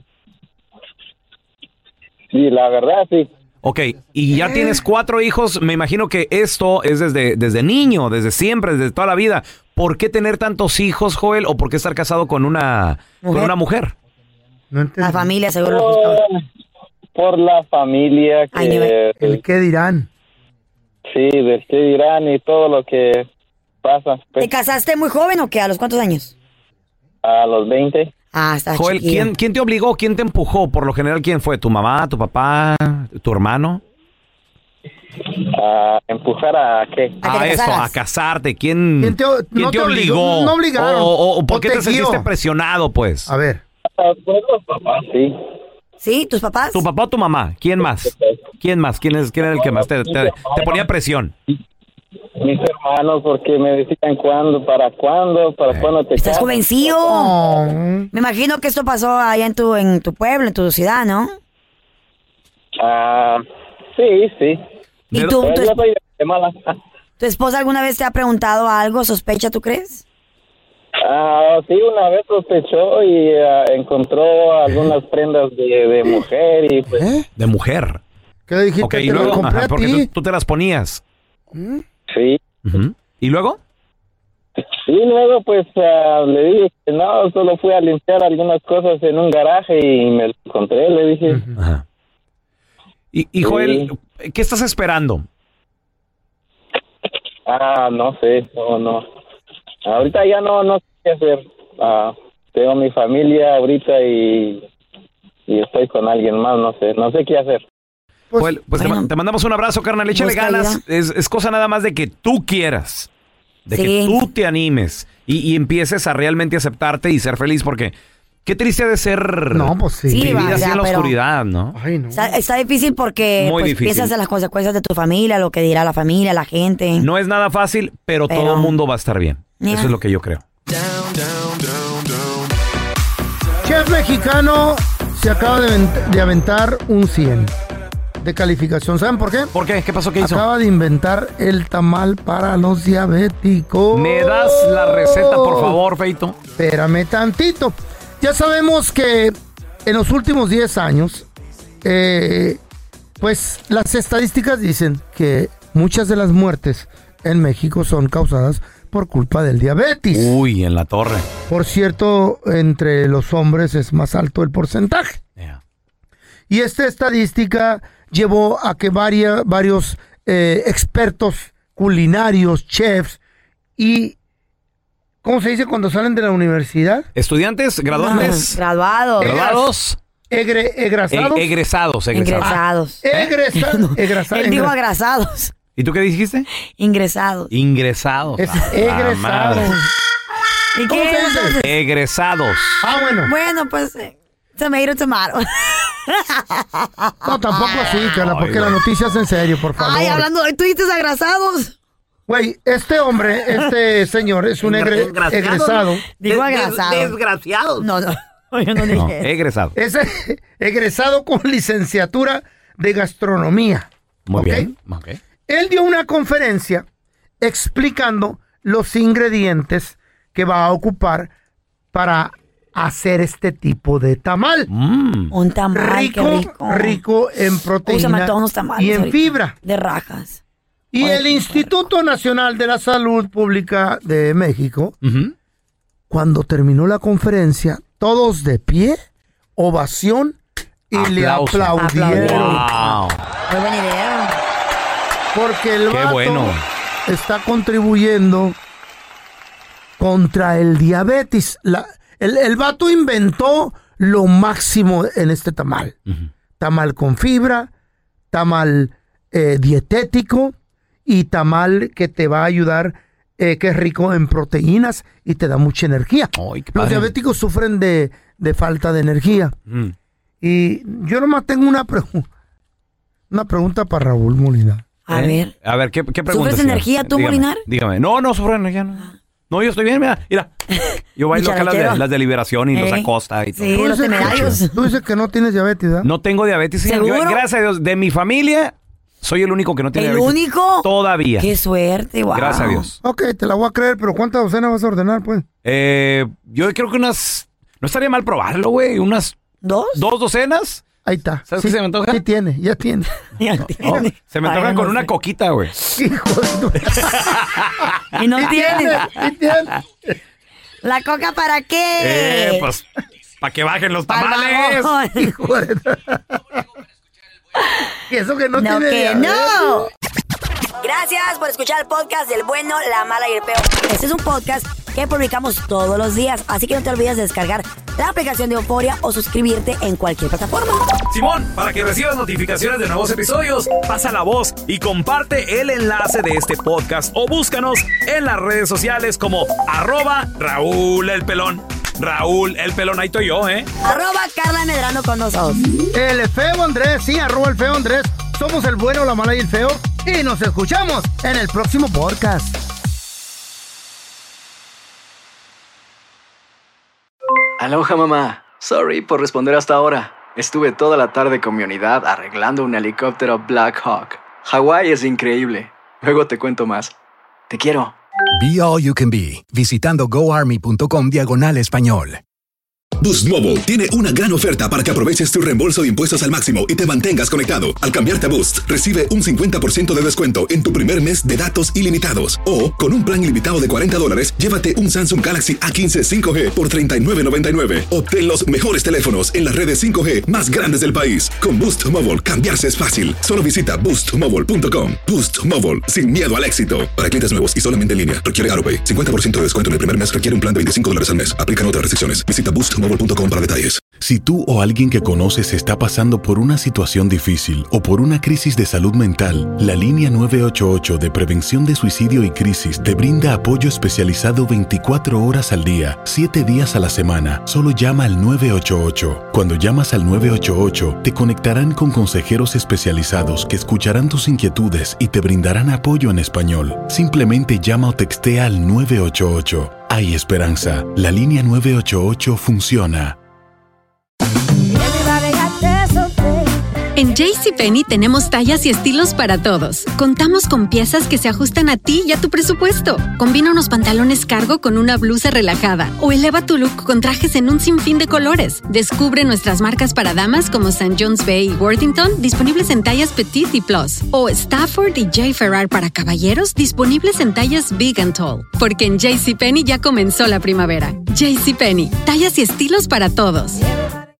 Sí, la verdad, sí. Ok, y ya tienes 4 hijos, me imagino que esto es desde niño, desde siempre, desde toda la vida. ¿Por qué tener tantos hijos, Joel, o por qué estar casado con una mujer? No entendí. La familia, seguro. Por la familia Ay, que... ¿El qué dirán? Sí, del que dirán y todo lo que pasa. Pues, ¿Te casaste muy joven o qué? ¿A los cuántos años? a los 20. Ah, está Joel, chiquillo. ¿quién te obligó? ¿Quién te empujó? Por lo general, ¿quién fue? ¿Tu mamá, tu papá, tu hermano? ¿A empujar a qué? A eso, a casarte. ¿Quién ¿Quién no te te obligó? obligó? No obligaron. ¿O por ¿O qué te te sentiste guió? presionado, pues? A ver. Pues los papás, sí. ¿Sí? ¿Tus papás? ¿Tu papá o tu mamá? ¿Quién más? ¿Quién más? ¿Quién era el que más te ponía presión? Mis hermanos, porque me decían para cuándo te Estás casas. jovencillo. Oh. Me imagino que esto pasó allá en tu pueblo, en tu ciudad, ¿no? Sí, sí. ¿Y tú, Pero yo soy de Guatemala. tu esposa alguna vez te ha preguntado algo? ¿Sospecha, tú crees? Sí, una vez sospechó y encontró algunas prendas de mujer y pues... ¿De mujer? ¿Qué le dijiste? Ok, y luego, porque tú te las ponías. Sí. ¿Y luego? Y luego pues le dije que no, solo fui a limpiar algunas cosas en un garaje y me lo encontré, le dije. Ajá. Y Joel, ¿qué estás esperando? No sé, no. Ahorita ya no sé qué hacer. Tengo mi familia ahorita y estoy con alguien más, no sé qué hacer. Joel, pues te mandamos un abrazo, carnal. Échale ganas. Es cosa nada más de que tú quieras. De que tú te animes y empieces a realmente aceptarte y ser feliz, porque qué triste ha de ser vivir así en la oscuridad, ¿no? Ay, no. Está difícil porque Muy difícil. piensas en las consecuencias de tu familia, lo que dirá la familia, la gente. No es nada fácil, pero todo el mundo va a estar bien. Eso es lo que yo creo. Chef mexicano se acaba de aventar un 100 de calificación. ¿Saben por qué? ¿Por qué? ¿Qué pasó? ¿Qué hizo? Acaba de inventar el tamal para los diabéticos. ¿Me das la receta, por favor, Feito? Espérame tantito. Ya sabemos que en los últimos 10 años, pues las estadísticas dicen que muchas de las muertes en México son causadas por culpa del diabetes. Uy, en la torre. Por cierto, entre los hombres es más alto el porcentaje. Y esta estadística llevó a que varios expertos culinarios, chefs y... ¿Cómo se dice cuando salen de la universidad? ¿Estudiantes? ¿Graduantes? Graduados. ¿Egresados? Egresados. Él dijo agrasados. ¿Y tú qué dijiste? Ingresados. Ingresados. Es egresados. ¿Y qué es entonces? Egresados. Bueno. Bueno, pues tomato, tomato. No, tampoco así, Carla, porque la noticia es en serio, por favor. Ay, hablando, ¿tú dices agrasados? Güey, este señor es un egresado. Digo agrasado. Desgraciado. No, yo no dije. Egresado. Es egresado con licenciatura de gastronomía. Muy bien. Okay. Él dio una conferencia explicando los ingredientes que va a ocupar para hacer este tipo de tamal. Un tamal, rico en proteína y en fibra. De rajas. Y el Instituto Nacional de la Salud Pública de México, cuando terminó la conferencia, todos de pie, ovación, y le aplaudieron. Wow. Muy buena idea. Porque el vato está contribuyendo contra el diabetes. El vato inventó lo máximo en este tamal. Tamal con fibra, tamal dietético, y tamal que te va a ayudar, que es rico en proteínas y te da mucha energía. Los diabéticos sufren de falta de energía. Y yo nomás tengo una pregunta para Raúl Molinar. A ver, ¿qué pregunta? ¿Sufres energía tú, Molinar? Dígame. No sufro energía. No, yo estoy bien, mira. Yo bailo acá las de Liberación y los Acosta y todo. Sí, los temerarios. Tú dices que no tienes diabetes, ¿verdad? No tengo diabetes. ¿Seguro? Gracias a Dios, de mi familia... Soy el único que no tiene diabetes. ¿El único? Todavía. ¡Qué suerte, wow! Gracias a Dios. Ok, te la voy a creer, pero ¿cuántas docenas vas a ordenar, pues? Yo creo que unas... No estaría mal probarlo, güey. Unas... ¿2? ¿2 docenas? Ahí está. ¿Sabes qué se me antoja? Sí tiene, ya tiene. Se me antoja con una coquita, güey. Hijo de tu... Y no tiene. ¿La coca para qué? Pues... Para que bajen los tamales. Hijo de... Y eso que no tiene diabetes. ¡No! Gracias por escuchar el podcast del bueno, la mala y el peor. Este es un podcast que publicamos todos los días, así que no te olvides de descargar la aplicación de Euforia o suscribirte en cualquier plataforma. Simón, para que recibas notificaciones de nuevos episodios, pasa la voz y comparte el enlace de este podcast o búscanos en las redes sociales como @Raúl el Pelón. Raúl el Pelón, ahí estoy yo, @Carla Medrano con nosotros. El feo Andrés, sí, @el feo Andrés. Somos el bueno, la mala y el feo. Y nos escuchamos en el próximo podcast. Aloha, mamá. Sorry por responder hasta ahora. Estuve toda la tarde con mi unidad arreglando un helicóptero Black Hawk. Hawái es increíble. Luego te cuento más. Te quiero. Be All You Can Be, visitando goarmy.com/español. Boost Mobile tiene una gran oferta para que aproveches tu reembolso de impuestos al máximo y te mantengas conectado. Al cambiarte a Boost, recibe un 50% de descuento en tu primer mes de datos ilimitados. O, con un plan ilimitado de $40, llévate un Samsung Galaxy A15 5G por $39.99. Obtén los mejores teléfonos en las redes 5G más grandes del país. Con Boost Mobile, cambiarse es fácil. Solo visita boostmobile.com. Boost Mobile, sin miedo al éxito. Para clientes nuevos y solamente en línea, requiere AroPay. 50% de descuento en el primer mes requiere un plan de $25 al mes. Aplican otras restricciones. Visita boostmobile.com para detalles. Si tú o alguien que conoces está pasando por una situación difícil o por una crisis de salud mental, la línea 988 de prevención de suicidio y crisis te brinda apoyo especializado 24 horas al día, 7 días a la semana. Solo llama al 988. Cuando llamas al 988, te conectarán con consejeros especializados que escucharán tus inquietudes y te brindarán apoyo en español. Simplemente llama o textea al 988. Hay esperanza. La línea 988 funciona. En JCPenney tenemos tallas y estilos para todos. Contamos con piezas que se ajustan a ti y a tu presupuesto. Combina unos pantalones cargo con una blusa relajada o eleva tu look con trajes en un sinfín de colores. Descubre nuestras marcas para damas como St. John's Bay y Worthington, disponibles en tallas Petite y Plus. O Stafford y J. Ferrar para caballeros, disponibles en tallas Big and Tall. Porque en JCPenney ya comenzó la primavera. JCPenney, tallas y estilos para todos.